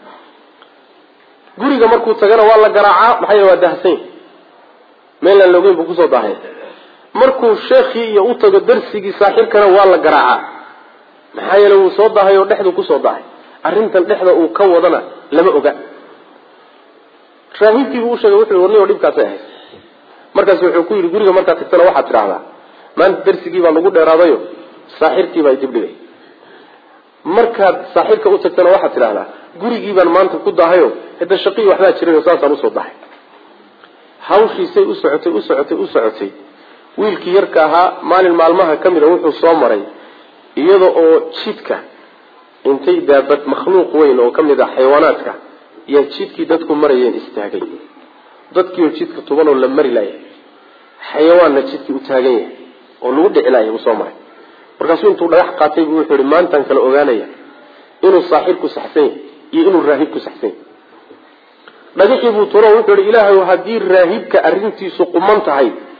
guriga markuu tagana waa la garaacaa maxaa yeele waa dahsayn meelaan loogeyn buu kusoo daahay markuu sheekhii iyo u tago darsigii saaxirkana waa la garaacaa maxaa yeele wuu soo daahay oo dhexdu kusoo daahay arrintan dhexda uu ka wadana lama oga raahibkii buu u sheegay wuxuu warniyo dhibkaasay ahayd markaas wuxuu ku yidhi guriga markaad tagtana waxaad tidhaahdaa maanta darsigii baa lagu dheeraadayo saaxirkii baa idib dhigay markaad saaxirka u tagtana waxaad tidhaahdaa gurigii baan maanta ku daahayo hadda shaqii waxbaa jiray saasaan usoo dahay hawshiisay u socotay wiilkii yarka ahaa maalin maalmaha ka mid a wuxuu soo maray iyada oo jidka intay daabad makhluuq weyn oo ka mid ah xayawaanaadka yaa jidkii dadku marayeen istaagay dadkii oo jidka tuban oo la mari laayay xayawaanna jidkii u taagan yahay oo lagu dhici laayay uu soo maray markaasuu intuu dhagax qaatay buu wuxuu yidhi maantaan kala ogaanaya inuu saaxirku saxsan yahay iyo inuu raahibku saxsan yahay dhagaxii buu turo wuxuu yidhi ilaahay haddii raahibka arrintiisu quman tahay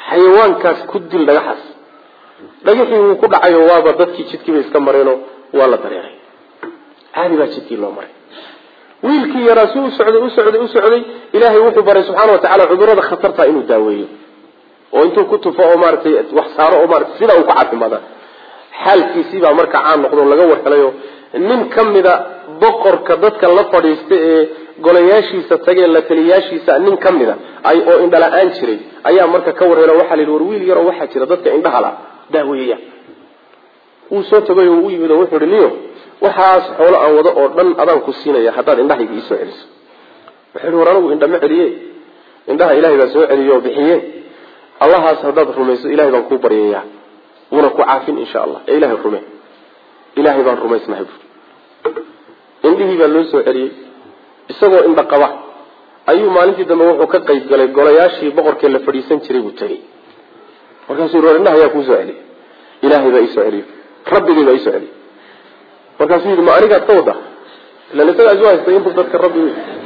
xayawaankaas ku dil dhagaxaas dhagaxii uu ku dhacayo waaba dadkii jidkiiba iska mareeno waa la dareeray caadi baa jidkii loo maray wiilkii yaraa si u socday ilaahay wuxuu baray subxaana watacaala cudurrada khatarta inuu daaweeyo oo intuu ku tufo oo maaragtay wax saaro oo maaragtay sida uu ku caafimaada xaalkiisii baa marka caan noqdo laga warhelayo nin kamida boqorka dadka la fadhiista ee golayaashiisa tagee la taliyaashiisa nin kamida ay oo indhala-aan jiray ayaa marka ka warhelo waxaa la yidhi war wiil yaroo waxaa jira dadka indhaha la daaweeya wuu soo tagay oo u yimid oo wuxuu ihi niyo waxaas xoolo aan wado oo dhan adaan ku siinaya haddaad indhahayga iisoo celiso wuxuu ihi war anigu indhama celiye indhaha ilaahay baa soo celiye oo bixiye allahaas haddaad rumayso ilahay baan kuu baryayaa wuna ku caafin insha allah ee ilahay rume ilaahay baan rumaysnahay indhihii baa loo soo celiyey isagoo indha qaba ayuu maalintii dambe wuxuu ka qayb galay golayaashii boqorkee la fadhiisan jiray buu tegey markaasuu yidhi indhaha ayaa kuu soo celiyey ilaahay baa iisoo celiyey rabbigay baa iisoo celiyey markaasuu yidhi ma anigaad ka wada ilan isagaa isu haystay intuu dadka rabbi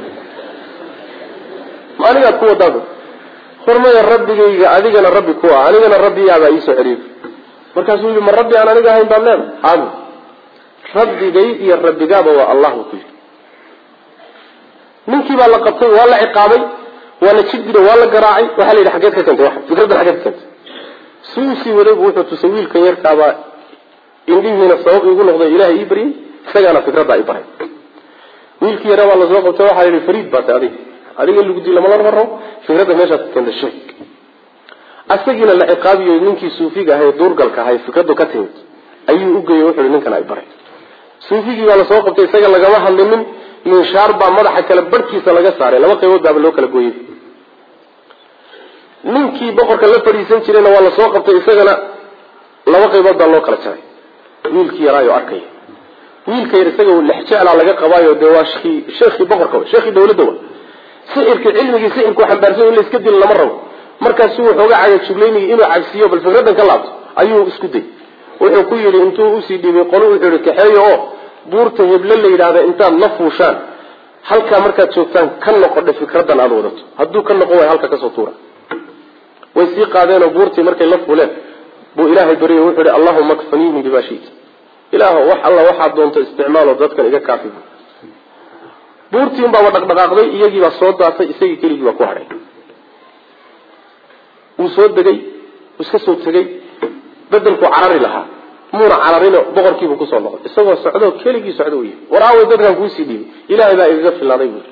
ma anigaad ku wadaada hormaya rabbigayga adigana rabbi ku ah anigana rabbiyaabaa iisoo celiyey markaasuu yidhi ma rabbi aan aniga ahayn baad leeda aad rabbigay iyo rabbigaaba waa allah ku yidhi ninkii baa la qabtay waa la ciqaabay waa la jiddiray waa la garaacay waxaa la yidhi xageed ka keentay waxa fikraddan xageed ka keentay suusii wareegu wuxuu tusay wiilkan yarkaabaa indhihiina sabab igu noqday ilaahay ii baryey isagaana fikraddaa i baray wiilkii yaraa baa lasoo qabtay waxaa la yidhi fariid baatay adiga in lagu dii lama la raro fikradda meeshaad ka keentay sheeg asagiina la ciqaabiyo ninkii suufiga ahay duurgalka ahay fikraddu ka timid ayuu u geeyey wuxuu ihi ninkan ay baray suufigii baa lasoo qabtay isaga lagama hadlinin minshaar baa madaxa kale barhkiisa laga saaray laba qaybood baaba loo kala gooyey ninkii boqorka la fadhiisan jirayna waa lasoo qabtay isagana laba qaybood baa loo kala jaray wiilkii yaraayo arkaya wiilka yar isaga lexjeclaa laga qabaayo dee waa sheekhii boqorka sheekhii dawladda wa sixirka cilmigii sixirku xambaarsan in la iska dilo lama rabo markaasu wuxuuga cagajuglaynayay inuu cabsiiyo bal fikraddan ka laabto ayuu isku day wuxuu ku yidhi intuu usii dhiibay qolo wuxuu yihi kaxeeyo oo buurta heble la yidhaahda intaad la fuushaan halkaa markaad joogtaan ka noqodha fikraddan aada wadato hadduu ka noqon waayo halka kasoo tuura way sii qaadeenoo buurtii markay la fuuleen buu ilaahay baryay wuxuu ihi allahuma kfaniini bimaa shiita ilaaho wax alla waxaad doonto isticmaalo dadkan iga kaafi buurtii unbaaba dhaqdhaqaaqday iyagiibaa soo daatay isagii keligii baa ku hadhay wuu soo degay iska soo tegey bedelkuu carari lahaa muuna cararino boqorkiibuu kusoo noqday isagoo socdo keligii socdo u yihi war aaway dadkan kuusii dhiibay ilaahay baa igaga filaaday buui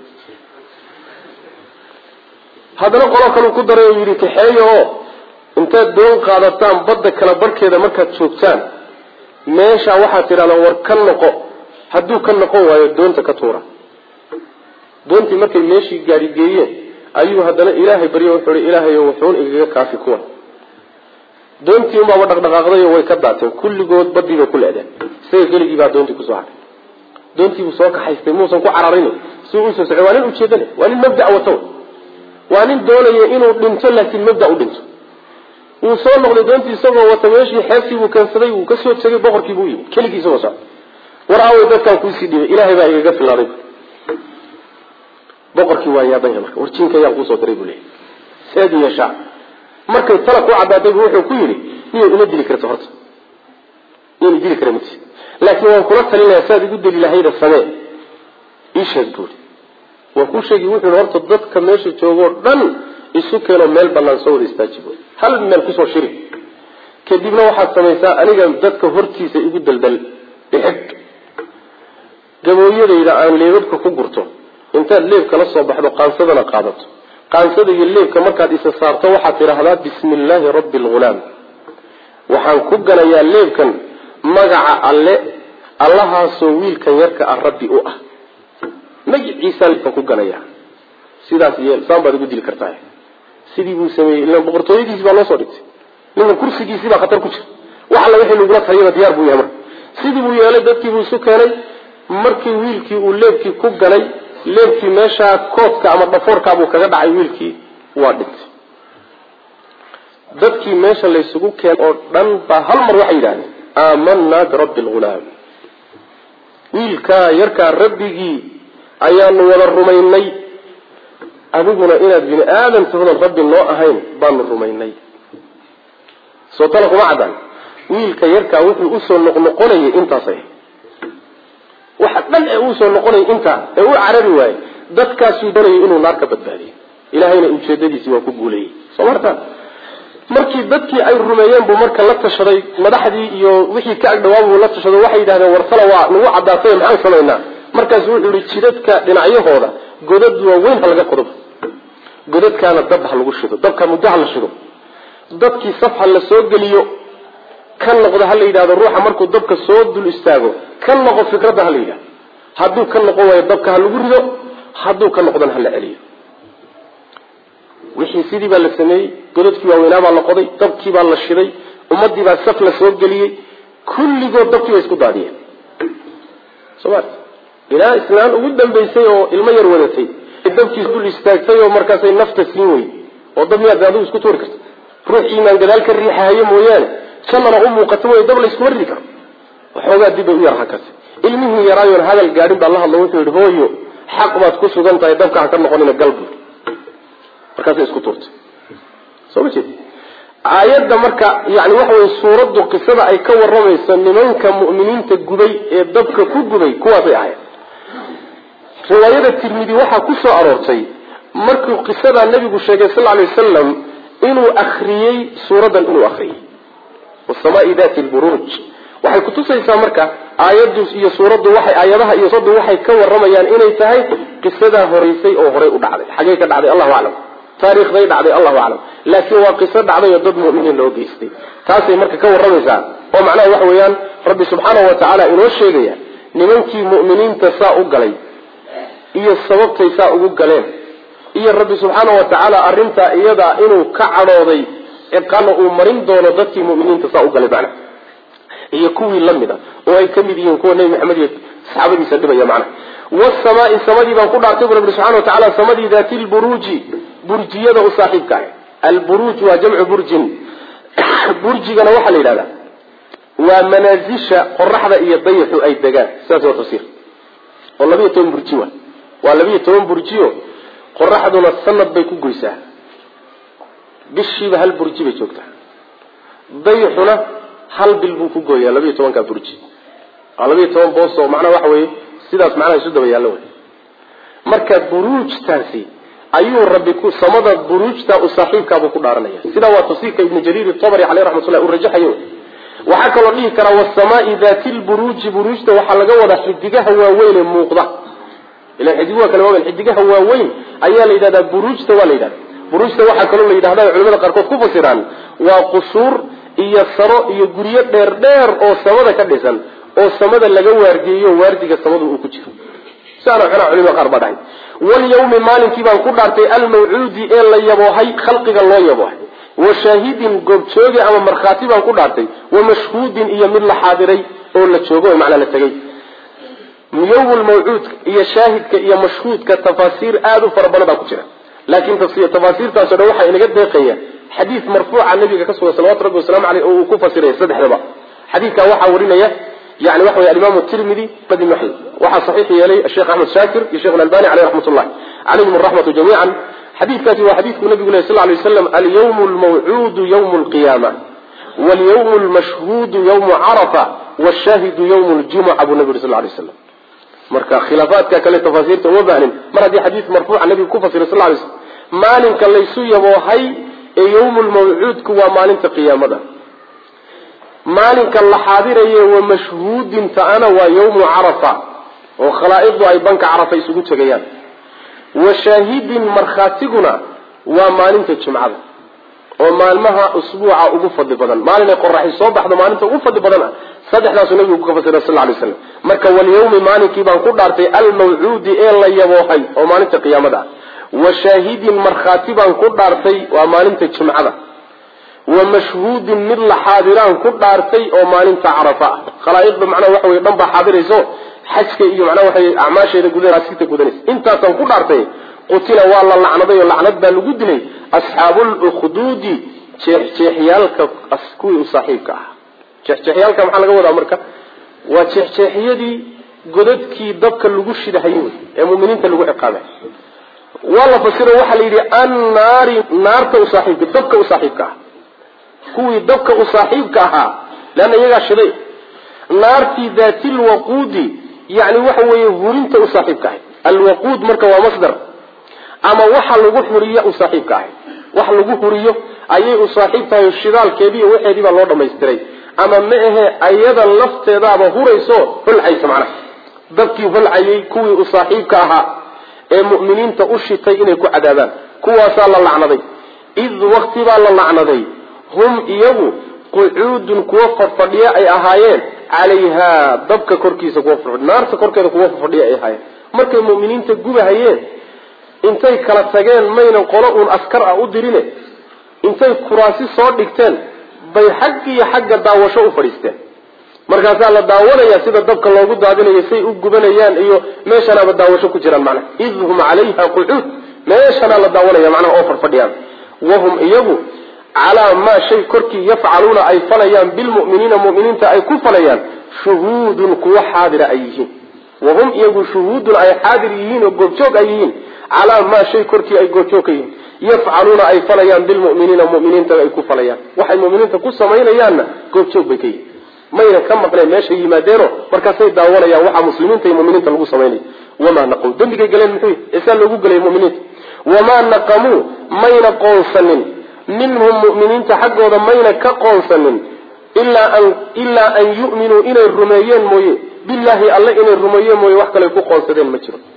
haddana qolo kaluu ku daray oo yidhi kaxeeyo oo intaad doon qaadataan badda kala barhkeeda markaad joogtaan meeshaa waxaad tidhahdaan war ka noqo hadduu ka noqon waayo doonta ka tuura doontii markay meeshii gaarigeeyeen ayuu haddana ilaahay baryo wuxuu hi ilaahayo wuxuun igaga kaafi kuwan doontii unbaaba dhaqdhaqaaqdayo way ka daateen kulligood badii bay ku leedeen isaga keligii baa doontii kusoo hadhay doontiibuu soo kaxaystay muusan ku cararin si usoo socday waa nin ujeedale waa nin mabda wato waa nin doonaya inuu dhinto laakiin mabda u dhinto wuu soo noqday doontii isagoo wata meeshii xeebtii buu keensaday wuu kasoo tegay boqorkii buu yimi keligii isagoo socda war aaway dadkaan kuusii dhibay ilaahay baa igaga filaaday boqorkii waa yaaban yahay marka warjiinka ayaan kuusoo diray buu leeyahay seed yeeshaa markay tala ku caddaatay buu wuxuu ku yidhi niyo ima dili karto horta niyo dili kara mid laakiin waan kula talinayaa saad igu deli lahayda samee ii sheeg buuri waan kuu sheegi wuxuu yidhi horta dadka meesha joogoo dhan isu keeno meel bannaan soo wada istaaji buuri hal meel kusoo shiri kadibna waxaad samaysaa aniga dadka hortiisa igu daldal ixig gabooyadayda aan leebabka ku gurto intaad leebka la soo baxdo qaansadana qaadato qaansada iyo leebka markaad isa saarto waxaad tidhaahdaa bismi illaahi rabbi alghulaam waxaan ku ganayaa leebkan magaca alle allahaasoo wiilkan yarka ah rabbi u ah magaciisaan leebkan ku ganayaa sidaas yeel saan baad ugu dili kartaa sidii buu sameeyey ilaan boqortooyadiisi baa loo soo dhigtay ninkan kursigiisii baa khatar ku jira wax alla wixii lagula taliyaba diyaar buu yahay marka sidii buu yeelay dadkii buu isu keenay markii wiilkii uu leebkii ku ganay leebkii meeshaa koodka ama dhafoorkaabuu kaga dhacay wiilkii waa dhintay dadkii meesha laysugu keen oo dhan baa hal mar waxay yidhahdeen aamanaa birabbi alghulaam wiilkaa yarkaa rabbigii ayaanu wada rumaynay adiguna inaad bini aadam tahodan rabbi noo ahayn baanu rumaynay صوتنا كما عدان ويل كيركا وحي أسو نقنقني انت صحيح وحتى أسو نقنقني انت هو عربي واي dadka suudanay inuu naar ka badbaadiyo ilaahayna ujeedadiisa waa ku guuleeyay samarta markii dadkii ay rumeeyeen buu marka la tashaday madaxdii iyo wixii ka agdhawaabuu la tashaday waxay yiraahdeen warsala waa nagu cadaatay maxaan sameeynaa markaas uu yiri jidadka dhinacyahooda godad waaweyn laga qodob godadkaana dab lagu shido dabka mudaha la shido dadkii safha la soo galiyo kan noqdo hal yiraahdo ruuxa markuu dabka soo dul istaago kan noqo fikrada hal yiraahdo hadduu kan noqo way dabka lagu rido hadduu ka noqdan hal celiyo wixii sidii baa la sameeyay godadkii waaweynaa baa la qoday dabkii baa la shiday ummadii baa saf la soo galiyay kulligood dabkii way isku daadiyeen sabab ilaa islaan ugu dambeysay oo ilmo yar wadatay dabkii dul istaagtay oo markaas ay nafta siin way oo dabniyaad aad isku tuuri karto ruux iimaan gadaal ka riixayo mooyaane sanana u muuqato way dab la isku waridi karo waxoogaa dib u yar hakasi ilmihii yaraayoon hadal gaadhin baa la hadlo wuxuu yidhi hooyo xaq baad ku sugan tahay dabka ka noqonina galbu markaas isku turtay soo jeed aayada marka yaani waxa way suuradu qisada ay ka waramayso nimanka mu'miniinta gubay ee dabka ku gubay kuwaas ay ahayd riwaayada Tirmidhi waxa ku soo aroortay markuu qisada nabigu sheegay sallallahu alayhi wasallam inuu akhriyay suuradan inuu akhriyay wasamaa'i daati alburuj waxay ku tusaysaa marka aayadu iyo suuradu waxay aayadaha iyo suuradu waxay ka waramayaan inay tahay qisada horeysay oo hore u dhacday xagee ka dhacday Allahu a'lam taariikhday dhacday Allahu a'lam laakiin waa qisad dhacday oo dad mu'miniin loo geystay taasay marka ka waramaysaa oo macnaheedu waxa weeyaan rabbi subhanahu wa ta'ala inoo sheegaya nimankii mu'miniinta saa u galay iyo sababtay saa ugu galeen iyo rabbi subhanahu wa ta'ala arinta iyada inuu ka cadhooday iqaano uu marin doono dadkii mu'miniinta saa u galay bana iyo kuwii lamida oo ay kamid yihiin kuwa nabi maxamed iyo saxaabadiisa dhibaya macna was-samaa'i samadii baan ku dhaartay rabbi subhanahu wa ta'ala samadii daatil buruji burjiyada u saaxiibka ah al-buruj waa jamcu burjin burjigana waxa la yiraahdaa waa manazisha qorraxda iyo dayaxu ay degaan sidaas oo tafsiir oo 12 burji waa 12 burjiyo qorraxduna sanad bay ku goysaa bishiiba hal burji bay joogtaa dayaxuna hal bil buu ku gooyaa 12 ka burji 12 boos oo macna waxa weeye sidaas macna isu daba yaalo marka buruujtaasi ayuu rabbi ku samada buruujta u saaxiibka buu ku dhaaranaya sida waa tafsiirka ibn jarir at-tabari alayhi rahmatullah uu rajaxayo waxa kale oo dhihi kara was-samaa'i dhaatil buruj buruujta waxa laga wada xidigaha waaweyn ee muuqda ila xidigaha kale waa xidigaha waaweyn ayaa la yiraahdaa buruujta waa la yiraahdaa buruujta waxa kale oo la yiraahdaa culimada qaar ku fasiraan waa qusuur iyo saro iyo guriyo dheer dheer oo samada ka dhisan oo samada laga waardiyo waardiga samada uu ku jiro saana culimada qaar badhay wal yawmi maalinki baan ku dhaartay al maw'udi ee la yabohay khalqiga loo yabohay wa shahidin goobjooge ama markhaati baan ku dhaartay wa mashhuudin iyo mid la xaadiray oo la joogo oo macna la tagay yawmul maw'ud iyo shaahidka iyo mashhuudka tafaasiir aad u farabadan ku jira laakiin tafaasiirtaas oo waxa inaga deeqaya xadiis marfuuca nabiga ka soo sallallahu alayhi wasallam oo ku fasiray saddexdaba xadiiska waxa warinaya يعني وحوى الإمام الترمذي بدي محل وحى صحيح يلي الشيخ أحمد شاكر الشيخ الألباني عليه رحمة الله عليهم الرحمة جميعا حديث كاتي وحديث النبي صلى الله عليه وسلم اليوم الموعود يوم القيامة واليوم المشهود يوم عرفة والشاهد يوم الجمعة أبو النبي صلى الله عليه وسلم مركا خلافات كالي تفاسير توبان مرة دي حديث مرفوع النبي كوفة صلى الله عليه وسلم مالن كالليسو يبوهي يوم الموعود كوا مالن قيامة maalinka la xaadirayo waa mashhuudin taana waa yawm arafa oo khalaa'iqdu ay banka arafa isugu tagayaan wa shaahidin markhatiguna waa maalinta jumcada oo maalmaha usbuuca ugu fadli badan maalin ay qorraxi soo baxdo maalinta ugu fadli badan saddexdaas nabigu ku fasiray sallallahu alayhi wasallam marka wal yawmi maalinki baan ku dhaartay al maw'udi ee la yabohay oo maalinta qiyaamada wa shaahidin markhati baan ku dhaartay waa maalinta jumcada ومشهود من الحاضران كل دارتي او مالنتا عرفه خلائق معناه waxa way dhanba xaadirayso xajka iyo macnaha waxay acmaasheeda gudaha raasita gudanaysa inta tan ku dhaartay qutila waa la lacnaday oo lacnad baa lagu dilay ashaabul ukhdudi jeexjeexyaalka asku saaxiibka jeexjeexyaalka waxa laga wadaa marka waa jeexjeexyadii godadkii dabka lagu shidahay ee muuminiinta lagu ciqaabay wala fasiro waxa la yiri an naarta saaxiibka dabka saaxiibka kuwii dabka u saaxiibka ahaa laana iyagaa shiday naartii daatil waquudi yani waxa weeye hurinta u saaxiibka ahay alwaquud marka waa masdar ama waxa lagu huriyo u saaxiibka ahay wax lagu huriyo ayay u saaxiib tahay shidaalkeedii iyo waxeedii baa loo dhamaystiray ama ma ahe ayada lafteedaaba hurayso hulcaysa macnaha dabkii hulcayay kuwii u saaxiibka ahaa ee mu'miniinta u shitay inay ku cadaabaan kuwaasaa la lacnaday id waqti baa la lacnaday hum iyagu qucuudun kuwa fadhiya ay ahaayeen calayha dabka korkiisa kuwa fadhiya naarta korkeeda kuwa fadhiya ay ahaayeen markay mu'miniinta gubahayeen intay kala tageen mayna qolo uun askar ah u dirine intay kuraasi soo dhigteen bay xag iyo xagga daawasho u fadhiisteen markaasaa la daawanaya sida dabka loogu daadinayo say u gubanayaan iyo meeshanaaba daawasho ku jiraan macnaha id hum calayha qucuud meeshanaa la daawanaya macnaha oo farfadhiyaan wahum iyagu calaa maa shay korkii yafcaluuna ay falayaan bilmu'miniina mu'miniinta ay ku falayaan shuhuudun kuwa xaadira ay yihiin wahum iyagu shuhuudun ay xaadir yihiin oo goobjoog ay yihiin calaa maa shay korkii ay goobjoog ka yihiin yafcaluuna ay falayaan bilmu'miniina mu'miniinta ay ku falayaan waxay mu'miniinta ku samaynayaanna goobjoog bay ka yihiin mayna ka maqleen meeshay yimaadeeno markaasay daawanayaan waxaa muslimiinta iyo mu'miniinta lagu samaynayo wamaa naqamuu dembigay galeen muxuu isaa loogu gelay mu'miniinta wamaa naqamuu mayna qoonsanin minhum mu'miniinta xaggooda mayna ka qoonsanin ilaa an yu'minuu inay rumeeyeen mooye billaahi alle inay rumeeyeen mooye wax kale ku qoonsadeen ma jiro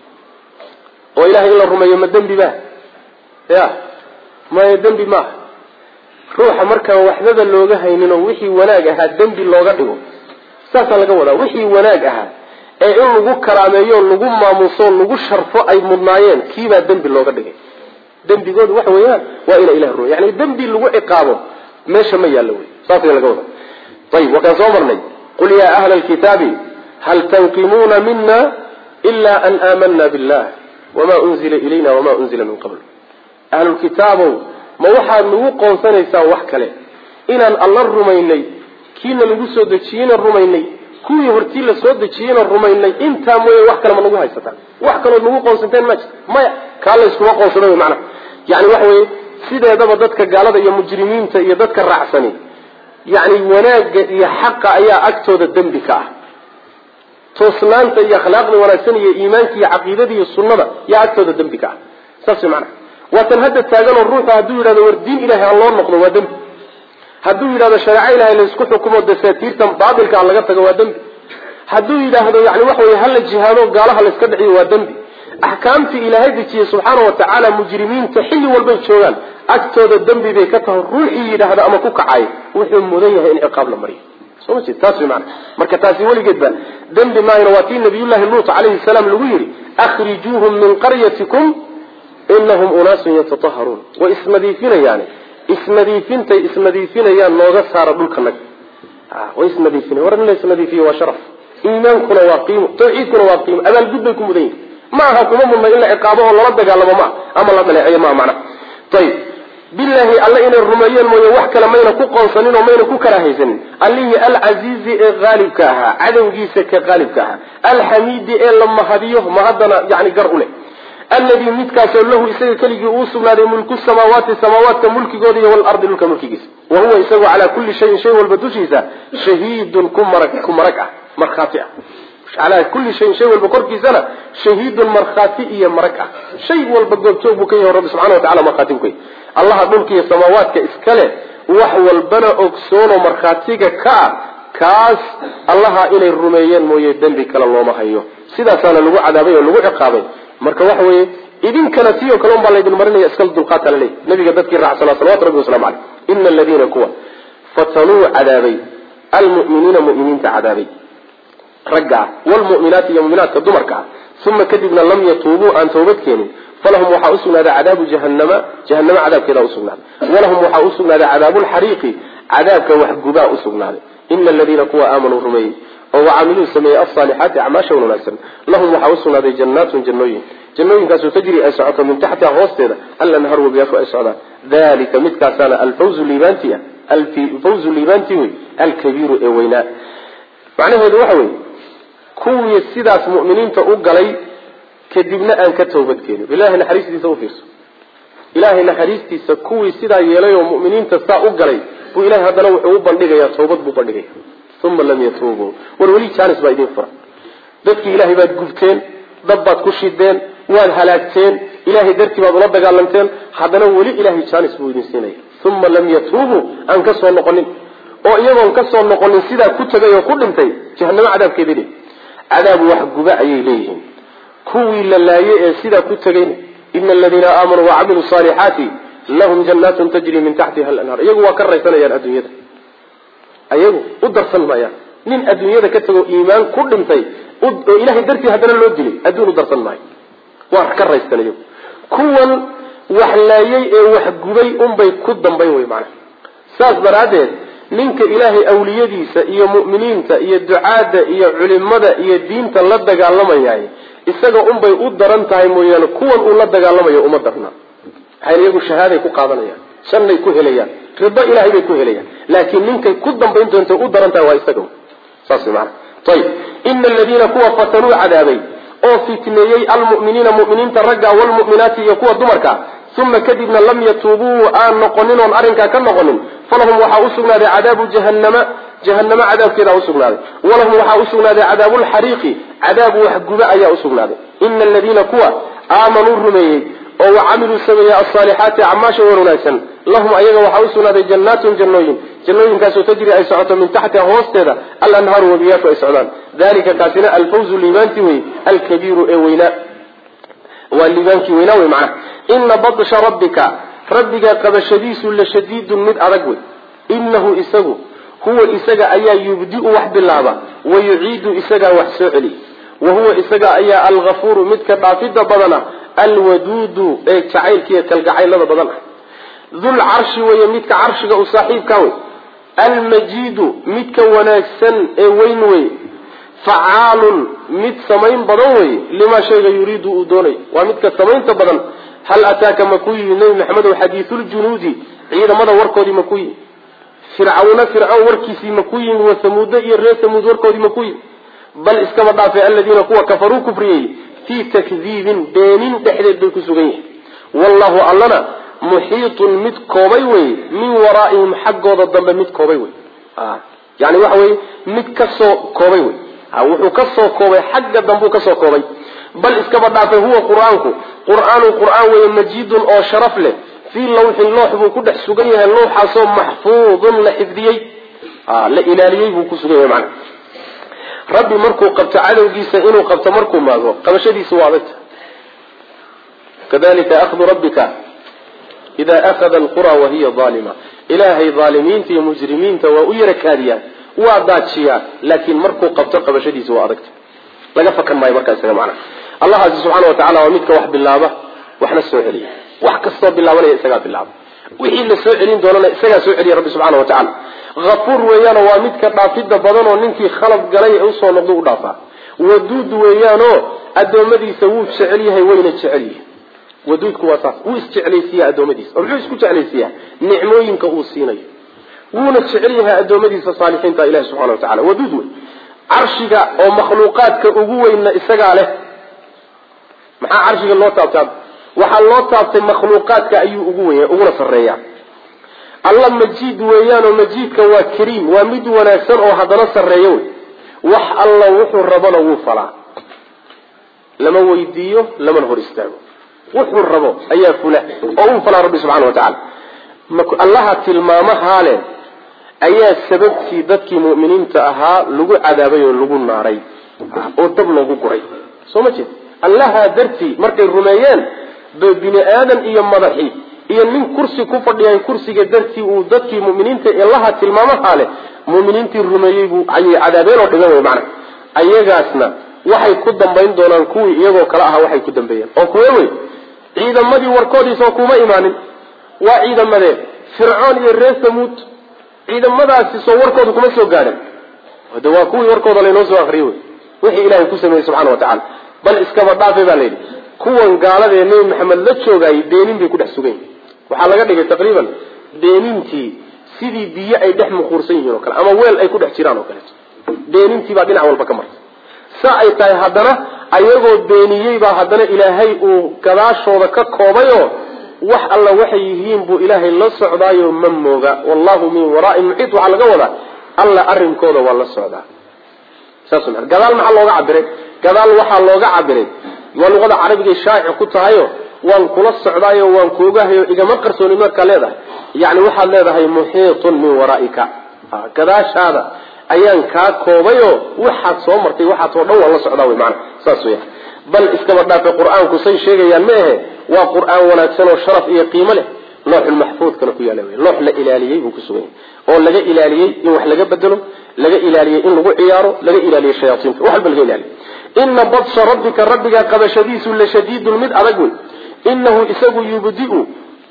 oo ilahay in la rumeeyo ma dembi ba ya maya dembi maaha ruuxa markaan waxbaba looga haynin oo wixii wanaag ahaa dembi looga dhigo saasaa laga wadaa wixii wanaag ahaa ee in lagu karaameeyo lagu maamuso lagu sharfo ay mudnaayeen kiibaa dembi looga dhigay dembigoodu waxa weeyaan waa ina ilah rumeeyo yani dembi lagu ciqaabo meesha ma yaallo wey saasay laga wadaa ayib wakaan soo marnay qul yaa ahla alkitaabi hal tanqimuuna mina ila an aamana billah wama unzila ilayna wama unzila min qabl ahlulkitaabow ma waxaad nagu qoonsanaysaa wax kale inaan alla rumaynay kiina lagu soo dejiyeyna rumaynay kuwii hortii la soo dejiyeyna rumaynay intaa mooye wax kale ma nagu haysataan wax kalood nagu qoonsanteen ma jirto maya kaa layskuma qoonsano wy macnaha yani waxa weye sideedaba dadka gaalada iyo mujrimiinta iyo dadka raacsani yani wanaagga iyo xaqa ayaa agtooda dembi ka ah toosnaanta iyo akhlaaqda wanaagsan iyo iimaanka iyo caqiidada iyo sunnada yaa agtooda dembi ka ah saas way macnaha waatan hadda taaganoo ruuxa hadduu yidhahdo war diin ilahay ha loo noqdo waa dembi hadduu yidhahdo shareeco ilahay laysku xukumo dasaatiirtan baatilka laga tago waa dembi hadduu yidhaahdo yani waxa weye hala jihaado gaalaha layska dhiciyo waa dembi axkaamtii ilaahay dejiyey subxaana watacaala mujrimiinta xilli walbay joogaan agtooda dembi bay ka tahay ruuxii yidhaahdo ama ku kacay wuxuu mudan yahay in ciqaab la mariyo soo ma jeed taas way macana marka taasi weligeedba dembi maahayna waa tii nabiyullahi luut calayhi salaam lagu yidhi akhrijuuhum min qaryatikum inahum unaasun yatataharuun way isnadiifinayaan isnadiifintay isnadiifinayaan nooga saara dhulkanaga way isnadiifinayan war in la isnadiifiyo waa sharaf iimaankuna waa qiimo tawxiidkuna waa qiimo abaalgud bay ku mudan yihin ma aha kuma mudna in la ciqaabo oo lala dagaalamo ma ama la dhaleeceeyo ma macna ayib billahi alla inay rumeeyeen mooye wax kale mayna ku qoonsanin oo mayna ku karaahaysanin allihii alcasiizi ee qaalibka ahaa cadowgiisa ka qaalibka ahaa alxamiidi ee la mahadiyo mahadana yani gar u leh alladii midkaasoo lahu isaga keligii uu sugnaaday mulku samaawaati samaawaadka mulkigooda iyo walardi dhulka mulkigiisa wa huwa isagu calaa kulli shayin shay walba dushiisa shahiidun ku marag ah markhaati ah calaa kulli shayin shay walba korkiisana shahiidun markhaati iyo marag ah shay walba goobjoog buu ka yahay rabbi subxana wa tacala markhaati buu ka yahay allaha dhulka iyo samaawaadka iskale wax walbana ogsoonoo markhaatiga ka ah kaas allaha inay rumeeyeen mooye dembi kale looma hayo sidaasaana lagu cadaabay oo lagu ciqaabay marka waxa weeye idinkana sidoo kale un baa laydin marinaya iskala dulqaata laleeyahy nabiga dadkii raacsanaa salawatu rabbi waslamu caleyh ina aladiina kuwa fatanuu cadaabay almu'miniina mu'miniinta cadaabay ragga ah waalmu'minaati iyo mu'minaadka dumarka ah uma kadibna lam yatuubuu aan toobad keenin falahum waxaa usugnaaday cadaabu jahannama cadaabkeedaa usugnaaday walahum waxaa usugnaaday cadaabulxariiqi cadaabka waxgubaa usugnaaday ina aladiina kuwa aamanuu rumeeyey oo wacamiluu sameeyey alsaalixaati acmaasha wanaagsan lahum waxaa usugnaaday jannaatun jannooyinkaasoo tajri ay socoto min taxtiha hoosteeda alanhar wabiyaashu ay socdaan dalika midkaasaana alfawzu liibaanti wey alkabiiru ee weynaa macnaheedu waxa weeye kuwii sidaas mu'miniinta u galay kadibna aan ka toobadkeenin ilahay naxariistiisa ufiirso ilaahay naxariistiisa kuwii sidaa yeelay oo mu'miniinta saa u galay buu ilaahay haddana wuxuu u bandhigayaa toobad buu bandhigaya uma lam yatuubuu war weli jaanis baa idin furan dadkii ilaahay baad gubteen dab baad ku shideen waad halaagteen ilaahay dartii baad ula dagaalanteen haddana weli ilaahay jaanis buu idin siinaya uma lam yatuubuu aan ka soo noqonin oo iyagoon ka soo noqonin sidaa ku tagay oo ku dhintay jahannamo cadaabkeedii cadaab wax guba ayay leeyihiin kuwii la laayay ee sidaa ku tagayna ina aladiina aamanuu wacamiluu saalixaati lahum jannaatun tajri min taxtiha alanhaar iyagu waa ka raysanayaan adduunyada ayagu u darsan maayaan nin adduunyada ka tago iimaan ku dhintay oo ilaahay dartii haddana loo dilay adduun u darsan maayo waa ka raystan iyagu kuwan wax laayay ee wax gubay unbay ku dambayn wey macnaha saas daraaddeed ninka ilaahay awliyadiisa iyo mu'miniinta iyo ducaadda iyo culimada iyo diinta la dagaalamayaay isaga unbay u daran tahay mooyaane kuwan uu la dagaalamayo uma darna waxay iyagu shahaaday ku qaadanayaan jannay ku helayaan ribo ilaahay bay ku helayaan laakiin ninkay ku dambayn doonto u daran tahay waa isaga saas macna tayib inna alladina kuwa fatanuu cadaabay oo fitneeyay almu'miniina mu'miniinta ragga wal mu'minaati iyo kuwa dumarka uma kadibna lam yatuubuu aan noqonin oon arrinkaa ka noqonin falahum waxaa usugnaaday cadaabu jahannama cadaabkeedaa usugnaaday walahum waxaa usugnaaday cadaabulxariiqi cadaabu waxguba ayaa usugnaaday ina aladiina kuwa aamanuu rumeeyey oo wacamiluu sameeyey alsaalixaati acmaasha wan wanaagsan lahum ayaga waxaa usugnaaday jannaatun jannooyinkaasoo tajri ay socoto min taxtiha hoosteeda alanhaaru wabiyaashu ay socdaan dalika kaasina alfawzu liibaanti wey alkabiiru ee weynaa waa liibaankii weynaa wey macnaha ina batsha rabbika rabbiga qabashadiisu la shadiidun mid adag wey inahu isagu huwa isaga ayaa yubdiu wax bilaaba wayuciidu isagaa wax soo celiy wahuwa isaga ayaa algafuuru midka dhaafida badana alwaduudu ee jacaylkiiyo kalgacaylada badan ah dulcarshi weye midka carshiga u saaxiibka wey almajiidu midka wanaagsan ee weyn wey facaalun mid samayn badan wey limaa shayga yuriidu uu doonay waa midka samaynta badan hal ataaka maku yimi nebi maxamedow xadiisuljunuudi ciidamada warkoodii maku yimi fircawn warkiisii maku yimi wasamuuda iyo reer samuud warkoodii maku yimi bal iskaba dhaafay aladiina kuwa kafaruu kufriyey fii takdiibin beenin dhexdeed bay ku sugan yihin wallahu allana muxiitun mid koobay wey min waraa'ihim xaggooda dambe mid koobay wey yani waxa weye mid kasoo koobay wey wuxuu kasoo koobay xagga dambuu kasoo koobay bal iskaba dhaafay huwa qur-aanku qur-aan weye majiidun oo sharaf leh fii lawxin loox buu ku dhex sugan yahay looxaasoo maxfuudun la xifdiyey la ilaaliyey buu ku sugan yahay macana rabbi markuu qabto cadowgiisa inuu qabto markuu maago qabashadiisa waa adagta kadalika akhdu rabbika ida akhada alqura wahiya aalima ilaahay aalimiinta iyo mujrimiinta waa u yara kaadiyaan waa daajiyaa laakiin markuu qabto qabashadiisa waa adagta laga fakan maayo markaa isaga macana allahaasi subxaana watacala waa midka wax bilaaba waxna soo celiya wax kastoo bilaabanaya isagaa bilaaba wixii la soo celin doonana isagaa soo celiya rabbi subxaana watacala hafuur weeyaanoo waa midka dhaafida badan oo ninkii khalad galay ee usoo noqdo u dhaafaa waduud weeyaanoo addoommadiisa wuu jecel yahay wayna jecel yihin waduudku waa saas wuu isjeclaysiiyaa addoommadiisa oo muxuu isku jeclaysiiyaa nicmooyinka uu siinayo wuuna jecel yahay addoommadiisa saalixiinta ilahi subxana watacala waduud wey carshiga oo makhluuqaadka ugu weynna isagaa leh maxaa carshiga loo taabtaa waxaa loo taabtay makhluuqaadka ayuu ugu weyn uguna sarreeyaa alla majiid weeyaanoo majiidka waa kariim waa mid wanaagsan oo haddana sarreeyo wey wax alla wuxuu rabona wuu falaa lama weydiiyo lamana hor istaago wuxuu rabo ayaa fula oo uu falaa rabbi subxana watacala allaha tilmaamahaa leh ayaa sababtii dadkii mu'miniinta ahaa lagu cadaabay oo lagu naaray oo dab loogu guray soo ma jeed allaha dartii markay rumeeyeen bini aadan iyo madaxi iyo nin kursi ku fadhiyay kursiga dartii uu dadkii mu'miniinta allaha tilmaamaha leh mu'miniintii rumeeyay buu ayay cadaabeen oo dhigan way macna ayagaasna waxay ku dambayn doonaan kuwii iyagoo kala aha waxay ku dambeeyeen oo kuwa way ciidamadii warkoodiisa kuma imaanin waa ciidamadee fircoon iyo reer samuud ciidamadaasi soo warkooda kuma soo gaadhin hada waa kuwii warkooda laynoo soo akriyey wixii ilaahay ku sameeyey subxana watacala bal iskaba dhaafay baa layidhi kuwan gaalada ee nebi maxamed la joogayay beenin bay ku dhex sugan yihin waxaa laga dhigay taqriiban beenintii sidii biyo ay dhex muquursan yihiin oo kale ama weel ay ku dhex jiraan oo kaleeto beenintii baa dhinac walba ka martay saa ay tahay haddana ayagoo beeniyey baa haddana ilaahay uu gadaashooda ka koobay oo wax alla waxay yihiin buu ilaahay la socdaayo ma mooga wallahu min waraa'ihim muhiit waxa laga wadaa alla arrinkooda waa la socdaa saasuna gadaal maxaa looga cabiray gadaal waxa looga cabiray waa luqada carabiga shaa'ic ku tahayo waan kula socdaayo waan koogahayo igama qarsooni marka leedahay yani waxaad leedahay muhiitun min waraa'ika gadaashaada ayaan ka koobayo waxaad soo martay waxaad oo dhan waa la socdaa way macna saas weeyaan bal iskaba dhaafay quraanku say sheegayaan ma aha waa quraan wanaagsan oo sharaf iyo qiimo leh looxul mahfuud kana ku yaala way loox la ilaaliyay uu ku sugan oo laga ilaaliyay in wax laga bedelo laga ilaaliyay in lagu ciyaaro laga ilaaliyay shayaatiinta wax walba laga ilaaliyay inna batsha rabbika rabbiga qabashadiisu la shadiidul mid adag innahu isagu yubdi'u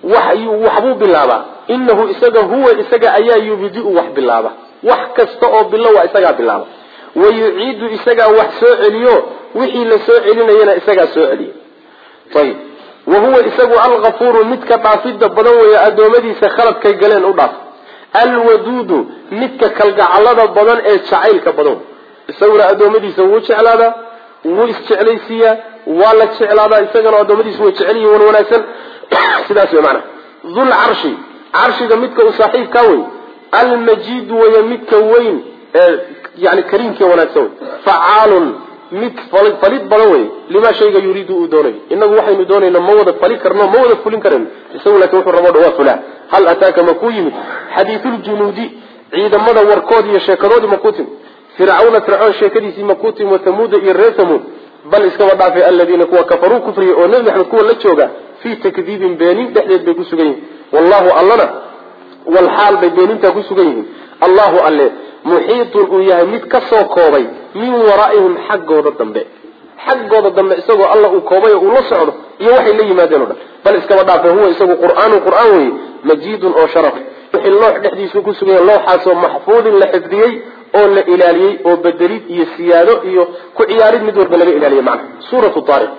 waxbu bilaaba innahu isaga huwa isaga ayaa yubdi'u wax bilaaba wax kasta oo bilow isaga bilaaba wayuciidu isaga wax soo celiyo wixii la soo celinayna isaga soo celiyo tayib wahuwa isagu al-ghafuuru midka dhaafida badan weeya adoomadiisa khaladkay galeen u dhaaf al-waduudu midka kalgacalada badan ee jacaylka badan isaguna adoomadiisa wuu jeclaada wuu isjeclaysiya waa la jeclaada isagana adoomadiisa wuu jecel yihiin wanaagsan sidaas way macna dhul arshi arshiga midka u saaxiibka weey al-majid wa midka weyn يعني كريم كي وناسون فعال مد فليد بلوي لما شيء يريد دوني إنه وحي دوني إنه موضة فليد كرنا موضة فلين كرنا يسوي لك وحي الرمض وفلان هل أتاك مكويم حديث الجنودي عيدا مدى وركودي يشاكرودي مكوتم فرعون شاكري سي مكوتم وثمود إرثمون بل اسكوا ضعف الذين كفروا كفري ونحن نحن كوا لتشوغا في تكذيب بينين تحديد بيكسوغين والله ألنا والحال بينين تكسوغين الله أله محيط وياه مد كسو كوبي من ورائهم حقوده دنبه حقوده دنبه اسغو الله كوبي او لا سocdo iyo waxay la yimaadeen bal iska wadaafay huwa isagu quraan way majid oo sharaf wixii loo dhexdiisu ku sugay looxaasoo mahfuud la xifdiyay oo la ilaaliyay oo bedelid iyo siyaado iyo ku ciyaarid mid walba laga ilaaliyay macna suuratu taariq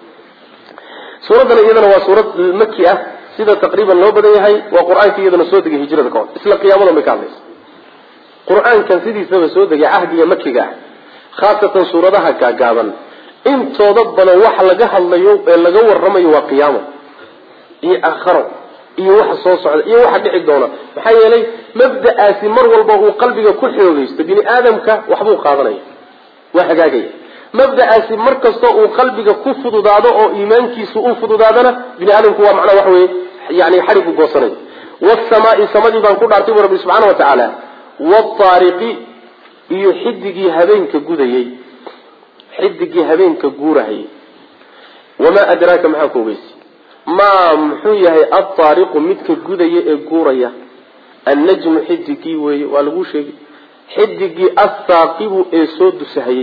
suuradan iyadana waa suurad makki ah sida taqriiban loo badan yahay waa quraanka iyadana soo degay hijrada ka hor isla qiyaamada ma ka hadlayso قرآن كان سيدي سبب سودة عهد مكة خاصة سورة كعجابا إن تضبنا وحلا جهل لا جو الرمي وقيامه آخره واحد صوص واحد بعد دونا بحي لي مبدأ آثمر والبغو قلبك كل حيوانيس تبني آدم وحبوق قاضني واحد جاي مبدأ آثمر كسطو قلبك كفض ضاده أو إيمانك سوء فض ضادنا بني آدم هو معنى وحوي يعني حرب الجوصري والسماء سمدي بنقول أرتبه رب سبحانه وتعالى والطارق يحدقي هبينك قديي حدقي هبينك قورهي وما أدراك محاكو بيس ما محوية الطارق متك قديي قوريا النجم حدقي والغوشي حدقي الثاقب إيسود دسهي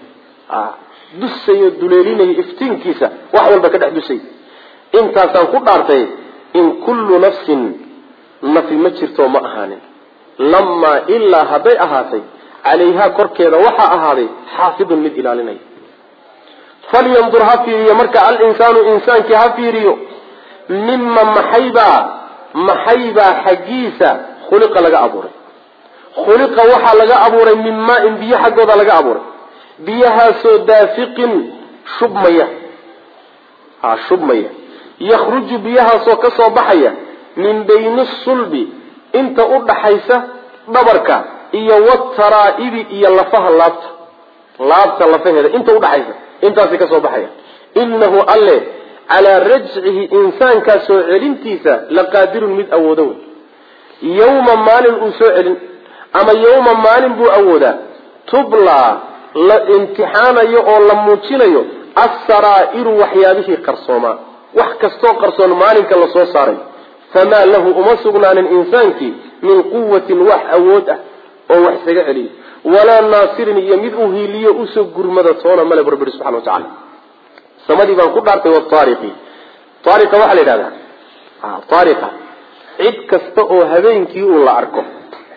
دسي الدليلين يفتين كيسا وحوال بكدع دسي انت سنقول عرتي إن كل نفس نفي مجرته مأهاني لما إلا هذي أهاتي عليها كركيرا وحا أهاتي حافظ من إلاليني فلينظر هفيريو مركع الإنسان إنسان كهفيريو مما محيبا حقيسا خلق لغا أبوري خلق وحا لغا أبوري مما إن بيها حقوضا لغا أبوري بيها سو دافق شبمية شبمية يخرج بيها سو كسو بحية من بين الصلب انت udhaxaysa dhabarka iyo wataraa'ibi iyo lafaha laabta lafaheeda inta udhaxaysa intaasi ka soo baxaya innahu alle ala raj'ihi insaanka soo celintiisa la qaadirun mid awoodo yawma maalin uu soo celin ama yawma maalin buu awooda tubla la imtixaanayo oo la muujinayo as-saraa'iru waxyaabihi qarsooma wax kasto qarsoon maalinka la soo saaray فما له أمسقنا عن الإنسان من قوة وحأوده أو وحسق عليه ولا ناصر يمده لي أسقر مدتون ملا بربر سبحانه وتعالى سمدي بان قدرت والطارقي طارقة وحل هذا طارقة عد كستو هذينكي ولا أركم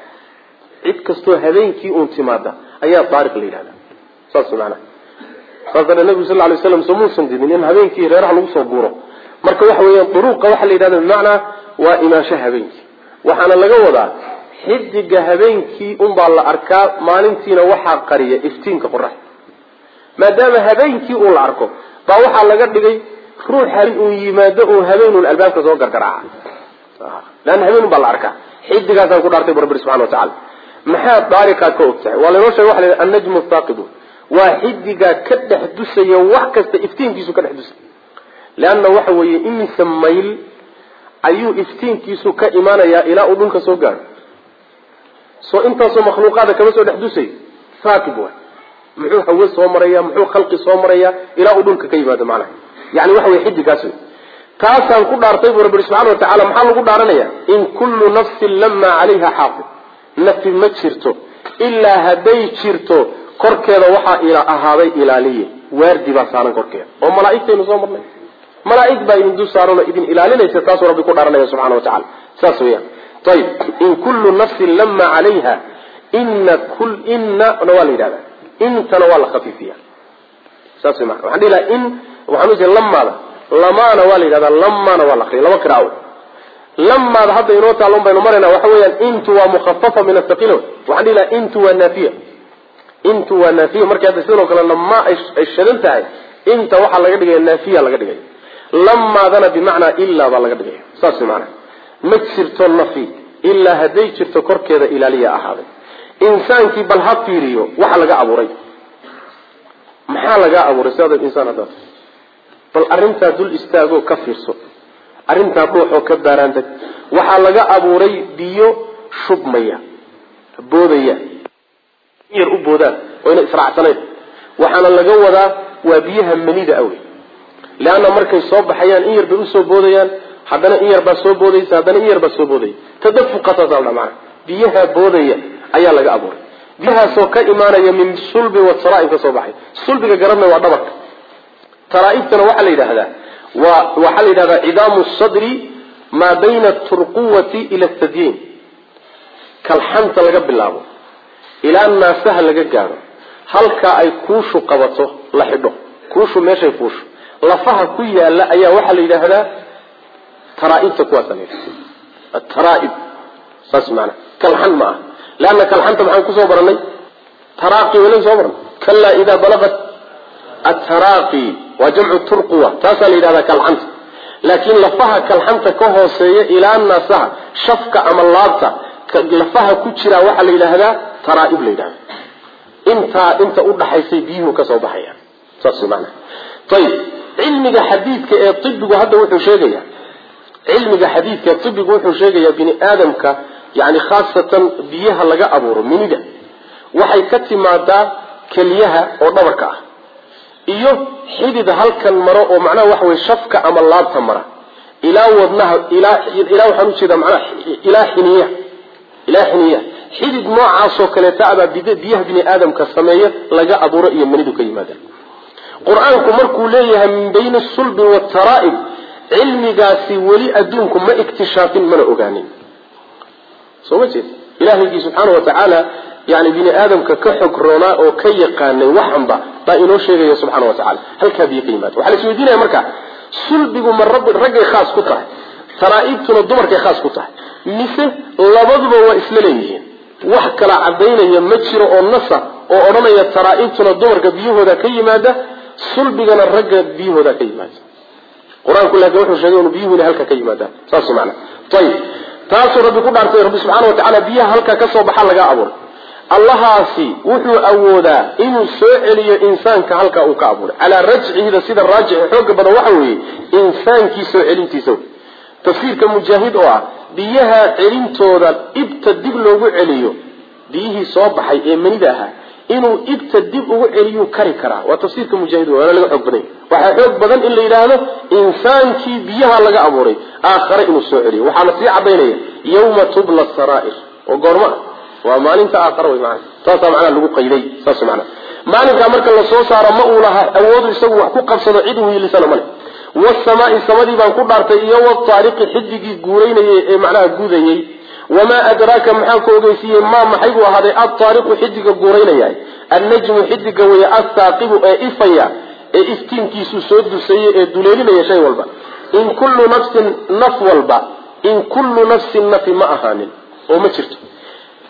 عد كستو هذينكي انتمادا أي طارق لي هذا صلى معنا قال النبي صلى الله عليه وسلم سمون سندين إن هذينكي غير على وصبوره marka waxa weeyaan duruuqa waxa la yiraahdo macna waa imaasha habeenkii waxaana laga wadaa xidiga habeenkii baa la arkaa maalintiina waxa qariya iftiinka qorrax maadaama habeenkii uu la arko baa waxa laga dhigay ruuxan uu yimaado oo habeenun albaabka soo gargaraaca lan habeenun baa la arkaa xidigaasaan ku dhaartay rabbi subhanahu wa ta'ala maxaa daariqa ka ogtahay wala noo sheegay waxa la an-najmu thaqib waa xidiga ka dhex dusaya wax kasta iftiinkiisu ka dhex dusay laana waxa weeye imisa mayl ayuu iftiinkiisu ka imaanaya ilaa uu dhulka soo gaaro soo intaasoo makhluuqaada kama soo dhex dusay thaqib waa muxuu hawo soo maraya muxuu khalqi soo maraya ilaa uu dhulka ka yimaado macnaha yani waxa weeye xidigaas taasaan ku dhaartay buu rabbi subhanahu wa ta'ala maxaa lagu dhaaranaya in kullu nafsin lamma 'alayha haafid nafsi ma jirto illa haday jirto korkeeda waxa ila ahaaday ilaaliye waardi baa saaran korkeeda oo malaa'ikteenu soo marnay malaa'ik baa idin dul saaran idin ilaalinaysa taas rabbi ku dhaaranaya subhanahu wa ta'ala saas weeyaan tayib in kullu nafsin lamma 'alayha inna nawalidada intana wala khafifiya saas ma waxaan dhila in waxaan u jeedaa lamaana walidada lamaana wala khiri laba qiraaw lamaada hadda inoo taalon baynu marayna waxa weeyaan intu waa mukhaffafa min athqil waxaan dhila intu waa nafiya marka sidoo kale lama ay shadan tahay inta waxa laga dhigay nafiya laga dhigay lamaadana bimaana illa ba laga dhigay saas macna ma jirto nafi illa haday jirto korkeeda ilaaliya ahaaday insaankii bal ha fiiriyo waxa laga abuuray maxaa laga abuuray sabab insaan hada bal arinta dul istaago ka fiirso arinta ruuxo ka baaraantay waxa laga abuuray biyo shubmaya boodaya yar u boodaan oo ina israacsaneen waxana laga wadaa waa biyaha manida awey laana markay soo baxayaan in yar bay u soo boodayaan haddana in yar baa soo boodaysa haddana in yar baa soo boodayay tadaffuqata salama biyaha boodaya ayaa laga abuuray biyahaasoo ka imaanaya min sulbi wa taraa'ib ka soo baxay sulbiga garanna waa dhabarka taraa'ibtana waxa la yiraahdaa waxa la yiraahdaa idaamu sadri ma bayna turquwati ila tadyin kal xanta laga bilaabo ila naasaha laga gaaro halka ay kuushu qabato la xidho kuushu meeshay fuusho lafaha ku yaala ayaa waxa la yiraahdaa taraa'ibta kuwa sameeyay at-taraa'ib sasmana kal xanma laana kal xanta maxaan ku soo baranay taraaqi wala soo baran kala ida balagat at-taraaqi wa jam'u turquwa taasa la yiraahdaa kal xanta laakiin lafaha kal xanta ka hooseeya ila naasaha shafka ama laabta lafaha ku jira waxa la yiraahdaa taraa'ib la yiraahdaa inta u dhaxaysay biyuhu ka soo baxaya saas macna tayib cilmiga xadiidka ee tibbigu hadda wuxuu sheegayaa cilmiga xadiidka tibbigu wuxuu sheegayaa bini aadamka yani khaasatan biyaha laga abuuro minida waxay ka timaadaa kaliyaha oo dhabarka ah iyo xidid halkan maro oo macnaha waxa way shafka ama laabta mara ila wadnaha ila waxaan u jeedaa macnaha ila xiniya xidid noocaas oo kale taaba biyaha bini aadamka sameeyo laga abuuro iyo manidu ka yimaada quraanku markuu leeyahay min bayna sulbi wa taraa'ib cilmigaasi wali adduunku ma iktishaafin mana ogaanin soo jeed ilaahay subhanahu wa ta'ala yani bini aadamka ka xogroona oo ka yaqaanay waxanba baa inoo sheegaya subhanahu wa ta'ala halka biyo ka yimaado waxa la isweydiinaya marka sulbigu ma ragay khaas ku tahay taraa'ibtuna dumarkay khaas ku tahay mise labaduba waa isla leeyihiin wax kala cadeynaya ma jiro oo nasa oo oranaya taraa'ibtuna dumarka biyahooda ka yimaada sulbigana ragga biyahooda ka yimaada quraanku laakiin wuxuu sheegay inuu biyuhu halka ka yimaada saas macna tayib taasoo rabbi ku dhaartay rabbi subhanahu wa ta'ala biyaha halka ka soo baxa laga abuuray allahaasi wuxuu awoodaa inuu soo celiyo insaanka halka uu ka abuuray ala rajcihi sida raajic xoog badan waxa weeye insaankii soo celintiisa tafsiirka mujaahid oo ah biyaha celintooda ibta dib loogu celiyo biyihii soo baxay ee manida ahaa inuu ibta dib ugu celiyo kari karaa waa tafsiirka mujaahid waa laga xoog badan waxa xoog badan in la yiraahdo insaankii biyaha laga abuuray aakhira inuu soo celiyo waxaana sii cadeynaya yawma tubla saraa'ir oo goorma waa maalinta aakhira way macna taas macna lagu qayday saas macna maalinka marka la soo saaro ma uu laha awood isagu wax ku qabsado cid uu yeelisana male والسماء سمدي بان ku dhaartay iyo waqtaariqi xidigi guureynayay ee macnaha guudayay wama adraka maxaa ku ogeysiyay ma maxay uu ahaday at-taariqu xidiga guureynayay an-najmu xidiga way as-saqibu ee ifaya ee iftiinkiisu soo dusayay ee duleelinaya shay walba in kullu nafsin naf walba in kullu nafsin nafi ma ahanin oo ma jirto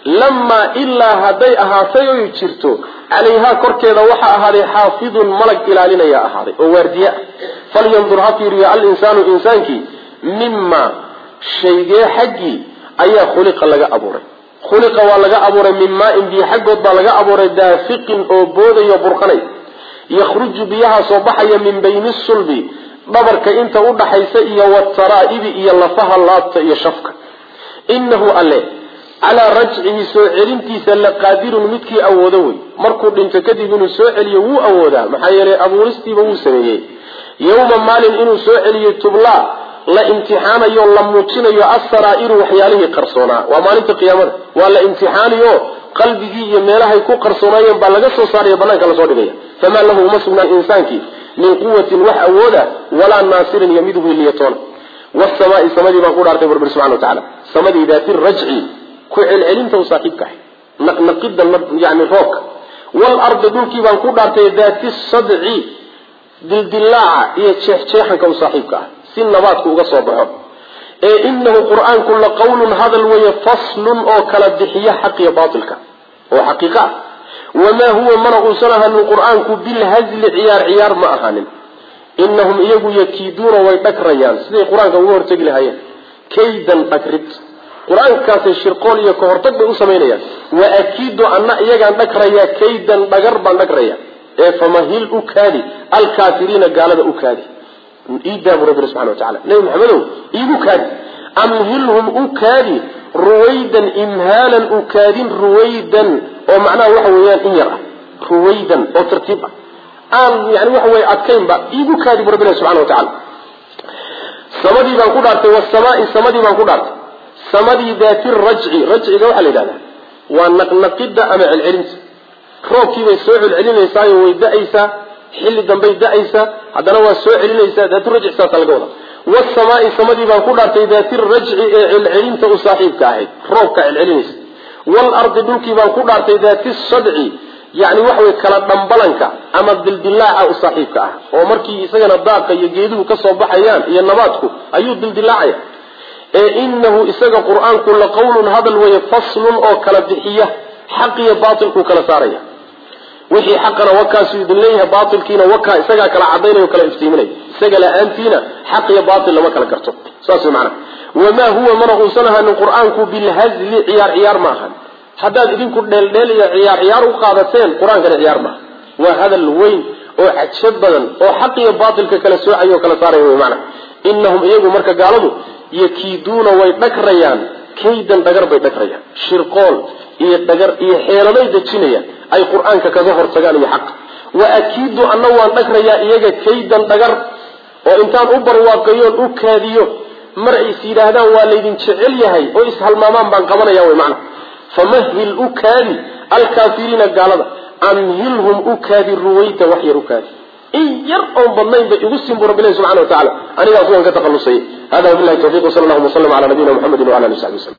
لما إلا هدي أهاتي ويجرتو عليها كركيدا وحا أهالي حافظ ملك إلى لنا يا أهالي وواردياء فلينظر هاتيري الإنسان إنسانك مما شيء حقي أي خلق لغا أبوري خلق ولغا أبوري مما إن بي حقود بلغا أبوري دافق أو بودي يبرقني يخرج بيها صباحيا من بين الصلب ضبرك انت ودحيسه iyo wataraa'ibi iyo lafaha laabta iyo shafka innahu alle ala raj'ihi soo celintiisa la qaadirun midkii awoodo way markuu dhinto kadib inuu soo celiyo wuu awoodaa maxaa yeelay abuuristiiba wuu sameeyay yawma maalin inuu soo celiyo tubla la imtixaanayo la muujinayo asraa'iru waxyaalihi qarsoona waa maalinta qiyaamada waa la imtixaanayo qalbigii iyo meelahay ku qarsoonayeen baa laga soo saarayo banaanka la soo dhigaya fama lahu masuna insaanki من قوة وحأودا ولا ناصر يمده ليطون والسماء سمدي ما قول عرضي بربر سبحانه وتعالى سمدي ذات الرجع كعل علم توساقيبك نقد يعني روك والأرض دولكي ما قول عرضي ذات الصدع دلدلاعة يتشيحا كوساقيبك سن نباتك وقصوبها إنه قرآن كل قول هذا الوي فصل أو كالدحية حقية باطلك وحقيقة وما هو من أرسلها القرآن بالهزل عيار ما أهانن إنهم يكيدون ويتكريان سيدي القرآن كوهر تقل هاي كيدا أكرت قرآن كاسي الشرقون يكوهر تقل أسمينيا وأكيد أن يجعل نكريا كيدا بقربا نكريا فمهل أكادي الكافرين قال أكادي إيدا ربنا سبحانه وتعالى لهم حملوا أكادي أمهلهم أكادي رويدا إمهالا أكادين رويدا ومعناه وحويان إيرا رويدا أو ترتيبا يعني وحوي أتكين بقى إيقو كاذب ربنا سبحانه وتعالى سمدي بان قدرت والسماء سمدي بان قدرت سمدي ذات الرجع ذو حالي دانا ونقد أمع العلم روكي ويسوع العلم يساي ويدأيسا حل دنبي دأيسا هذا هو السوع العلم يساي ذات الرجع ساتلقونا والسماء سمدي بان قدرت ذات الرجع العلم تصاحب كاهد روك العلم والأرض دولكي بان قدرت ذات الصدع يعني وحوي كلا دنبلنك أما الدلدلاع صاحبك ومركي إساقنا الضاقة يجيدوه كسو بحيان ينباتكو أيو الدلدلاع إنه إساق القرآن كل قول هذا الوي فصل أو كلا دحية حقي باطلكو كلا سارية وحي حقنا وكا سيد الليها باطل كينا وكا إساقا كلا عدين وكلا افتيمني إساقا لأنتينا حقي باطل لما كلا كرتو ساسو معنا وما هو من أرسلها من القرآن بالهزل عيار ماهن حداد إذن كل دل عيار وقادتين قرآن كان عيار ماهن وهذا الوين أو حتشبدا أو حقي باطل كلا سوعي وكلا صاري معنا إنهم إيقوا مركا قالوا يكيدون ويتكريان كيدا دقر بيتكريان شرقول حيراني دجينيا أي قرآن كظهر تقال حق وأكيد أنه أنكريا إيقا كيدا دقر وإنتان أبر واقعيون أكاديو مرعي سيدادا والذين شعليهي وإسهل مامان بانقبنا يوي معنا فمهل أكادي الكافرين قال أمهلهم أكادي الرويت وحي ركادي إن يرأوا بالنين بإغسهم برب الله سبحانه وتعالى أنا أقول أنك تقلصي هذا وبالله التوفيق وصلى الله وسلم على نبينا محمد وعلى آله وصحبه وسلم